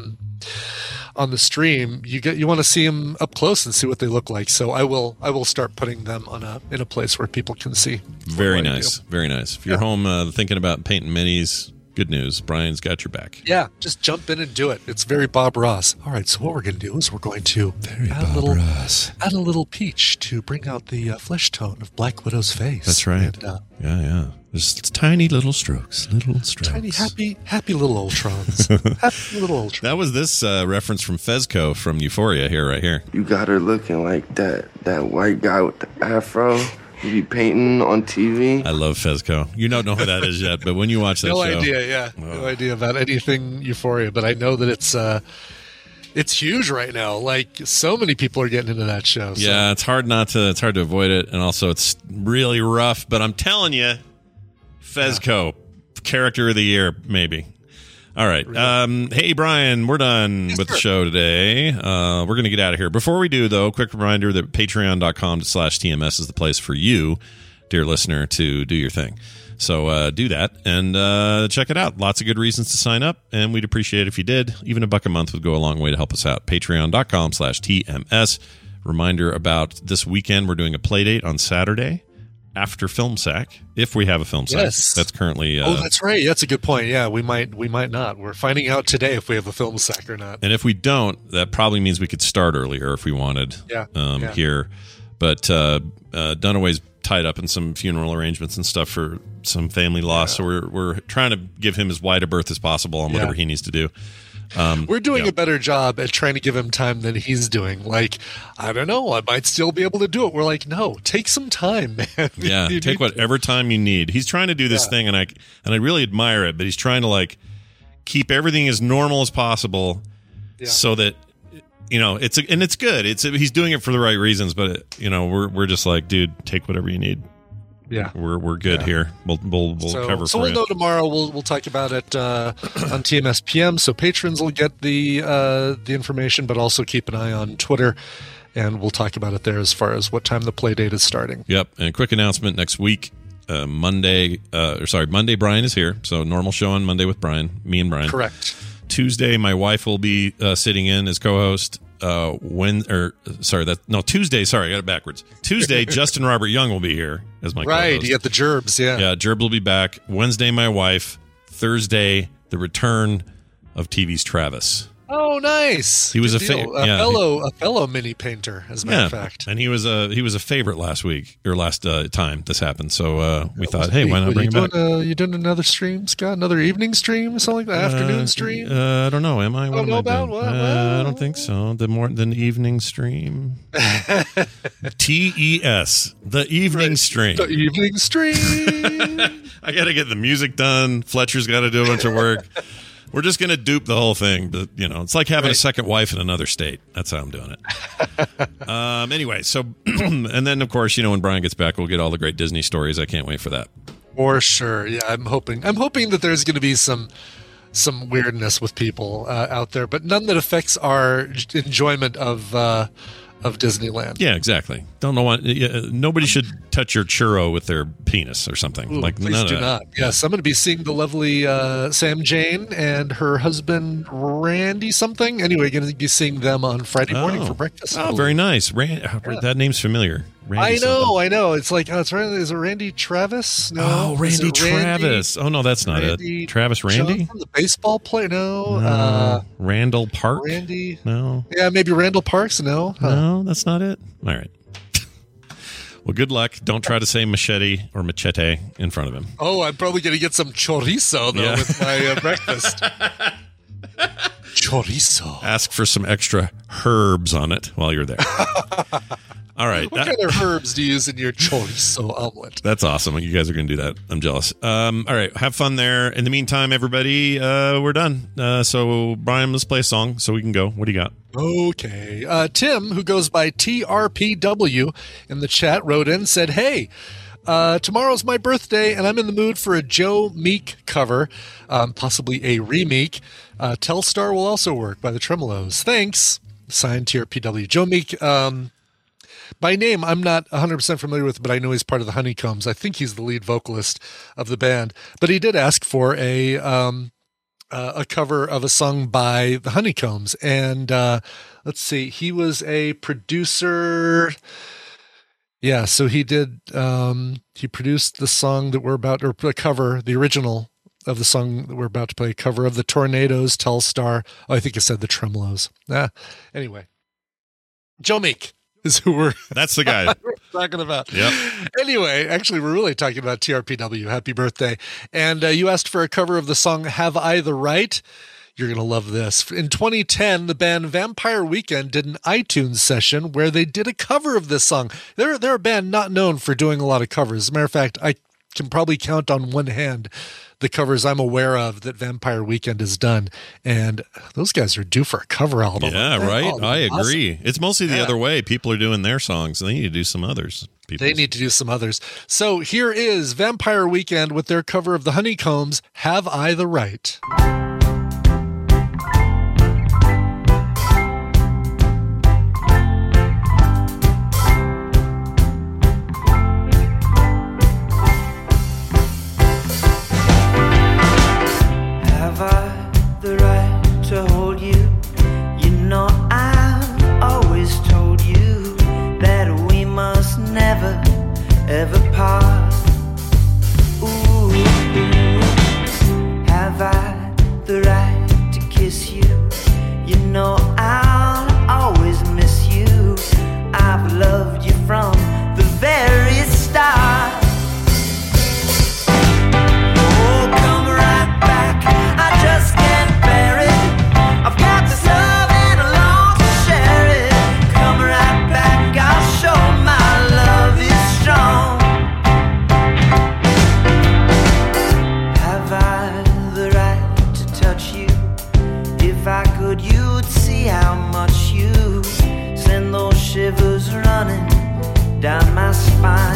the stream. You want to see them up close and see what they look like. So I will start putting them in a place where people can see. Very nice, very nice. If you're home thinking about painting minis, good news, Brian's got your back. Yeah, just jump in and do it. It's very Bob Ross. All right, so what we're going to do is we're going to add a little peach to bring out the flesh tone of Black Widow's face. That's right. And, yeah. Just tiny little strokes. Tiny, happy little Ultrons. Happy little Ultrons. That was this reference from Fezco from Euphoria right here. You got her looking like that white guy with the afro. You be painting on TV. I love Fezco. You don't know who that is yet, but when you watch that show... No idea about anything Euphoria, but I know that it's huge right now. Like, so many people are getting into that show. So. Yeah, it's hard to avoid it, and also it's really rough, but I'm telling you, Fezco, character of the year, maybe. All right. Hey, Brian, we're done with the show today. We're going to get out of here. Before we do, though, quick reminder that patreon.com/TMS is the place for you, dear listener, to do your thing. So do that and check it out. Lots of good reasons to sign up, and we'd appreciate it if you did. Even $1 a month would go a long way to help us out. Patreon.com/TMS. Reminder about this weekend, we're doing a play date on Saturday after Film Sack, if we have a Film Sack. Yes. That's currently... that's right. That's a good point. Yeah, we might not. We're finding out today if we have a Film Sack or not. And if we don't, that probably means we could start earlier if we wanted here. But Dunaway's tied up in some funeral arrangements and stuff for some family loss, so we're trying to give him as wide a berth as possible on whatever he needs to do. We're doing a better job at trying to give him time than he's doing. Like, I don't know, I might still be able to do it. We're like, no, take some time, man. Yeah, take whatever time you need. He's trying to do this thing, and I really admire it, but he's trying to like keep everything as normal as possible, so that it's good. He's doing it for the right reasons, but we're just like, dude, take whatever you need. Yeah, we're good here. We'll cover. So we'll know tomorrow. We'll talk about it on TMS PM. So patrons will get the information, but also keep an eye on Twitter, and we'll talk about it there as far as what time the play date is starting. Yep. And a quick announcement next week. Monday, Brian is here. So normal show on Monday with Brian, me and Brian. Correct. Tuesday, my wife will be sitting in as co-host. Tuesday. Sorry, I got it backwards. Tuesday, Justin Robert Young will be here as my co-host. Right, you get the Gerbs, yeah. Yeah, Gerb will be back. Wednesday, my wife. Thursday, the return of TV's Travis. Oh, nice! He was a fellow mini painter, as a matter of fact, and he was a favorite last time this happened. So we thought, hey, why not bring him back? You doing another stream, Scott? Another evening stream, something like that? Afternoon stream? I don't know. Am I? What am I doing? What? I don't think so. The evening stream. TES, the evening stream. The evening stream. I got to get the music done. Fletcher's got to do a bunch of work. We're just going to dupe the whole thing, but it's like having a second wife in another state. That's how I'm doing it. Anyway, so and then of course, when Brian gets back, we'll get all the great Disney stories. I can't wait for that. For sure. Yeah, I'm hoping that there's going to be some weirdness with people out there, but none that affects our enjoyment of Disneyland. Yeah, exactly. Don't know what. Nobody should touch your churro with their penis or something. Ooh, please do not. Yes, I'm going to be seeing the lovely Sam Jane and her husband Randy something. Anyway, going to be seeing them on Friday morning for breakfast. Oh, very nice. That name's familiar. Randy I know. It's like, is it Randy Travis? No. Oh, Randy Travis. Oh, no, that's not it. Travis Randy? Johnson, the baseball player? No. Randall Park? Randy? No. Yeah, maybe Randall Parks? No. No, that's not it. All right. Well, good luck. Don't try to say machete in front of him. Oh, I'm probably going to get some chorizo, though, with my breakfast. Chorizo. Ask for some extra herbs on it while you're there. All right. What kind of herbs do you use in your chorizo omelet? That's awesome. You guys are going to do that. I'm jealous. All right. Have fun there. In the meantime, everybody, we're done. So, Brian, let's play a song so we can go. What do you got? Okay. Tim, who goes by TRPW in the chat, wrote in, said, hey, tomorrow's my birthday, and I'm in the mood for a Joe Meek cover, possibly a remake. Telstar will also work by the Tremolos. Thanks. Signed, TRPW. Joe Meek, by name, I'm not 100% familiar with, but I know he's part of the Honeycombs. I think he's the lead vocalist of the band. But he did ask for a cover of a song by the Honeycombs. And let's see, he was a producer. Yeah, so he did. He produced the song that we're about, or a cover, the original of the song that we're about to play, a cover of the Tornadoes, Telstar. Oh, I think it said the Tremolos. Anyway, Joe Meek is who we're. That's the guy we're talking about. Yep. Anyway, actually, we're really talking about TRPW. Happy birthday! And you asked for a cover of the song "Have I the Right?" You're going to love this. In 2010, the band Vampire Weekend did an iTunes session where they did a cover of this song. They're a band not known for doing a lot of covers. As a matter of fact, I can probably count on one hand the covers I'm aware of that Vampire Weekend has done. And those guys are due for a cover album. Yeah, right. I agree. Awesome. It's mostly the other way. People are doing their songs. They need to do some others. They need to do some others. So here is Vampire Weekend with their cover of the Honeycombs, Have I the Right? Ever part. Ooh, have I the right to kiss you? You know I'll always miss you. I've loved you from the very start. Oh, come right back, I just can't bear it. I've got this love and I long to share it. Come right back, I'll show my love is strong. Have I the right to touch you? If I could, you'd see how much you send those shivers running down my spine.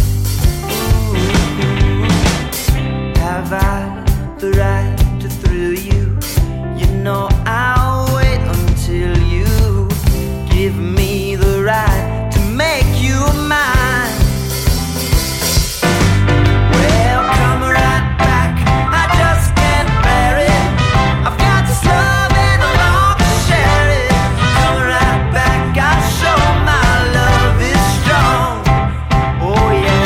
Ooh, have I the right to thrill you? You know I'll wait until you give me the right to make you mine. Well, come right back, I just can't bear it. I've got this love and I long to share it. Come right back, I'll show my love is strong. Oh yeah.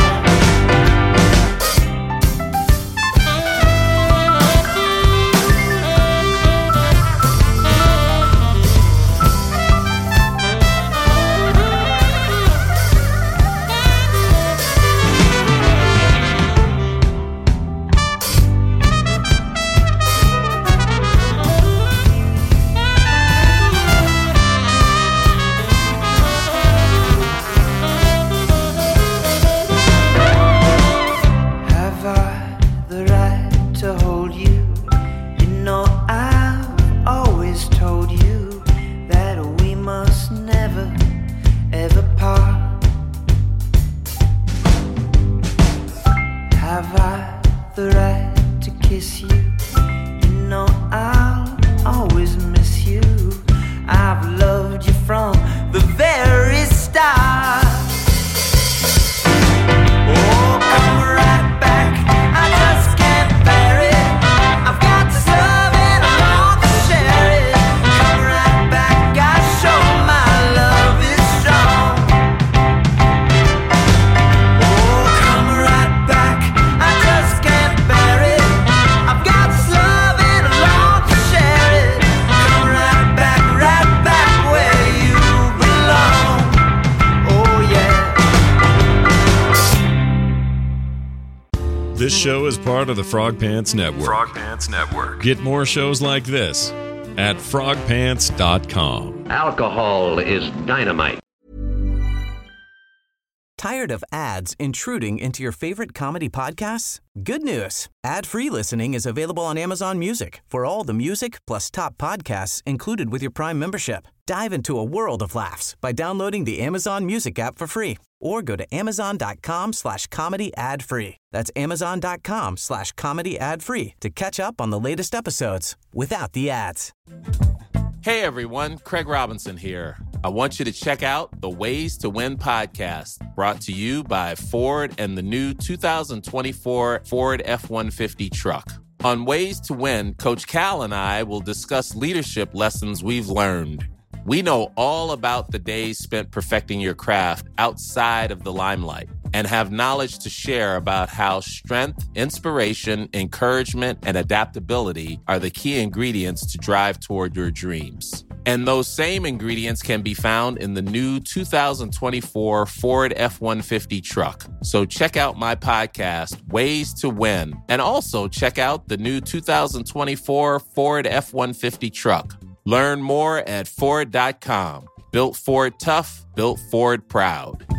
Have I the right to hold you? You know I've always told you that we must never, ever part. Have I the right to kiss you? You know I'll always miss you. I've loved you from the very start. Oh, come right back, I just can't bear it. I've got this love and I long to share it. Come right back, I show my love is strong. show is part of the Frog Pants Network. Frog Pants Network. Get more shows like this at frogpants.com. Alcohol is dynamite. Tired of ads intruding into your favorite comedy podcasts? Good news. Ad-free listening is available on Amazon Music for all the music plus top podcasts included with your Prime membership. Dive into a world of laughs by downloading the Amazon Music app for free or go to amazon.com/comedy ad-free. That's amazon.com/comedy ad-free to catch up on the latest episodes without the ads. Hey everyone, Craig Robinson here. I want you to check out the Ways to Win podcast, brought to you by Ford and the new 2024 Ford F-150 truck. On Ways to Win, Coach Cal and I will discuss leadership lessons we've learned. We know all about the days spent perfecting your craft outside of the limelight and have knowledge to share about how strength, inspiration, encouragement, and adaptability are the key ingredients to drive toward your dreams. And those same ingredients can be found in the new 2024 Ford F-150 truck. So check out my podcast, Ways to Win, and also check out the new 2024 Ford F-150 truck. Learn more at Ford.com. Built Ford tough, built Ford proud.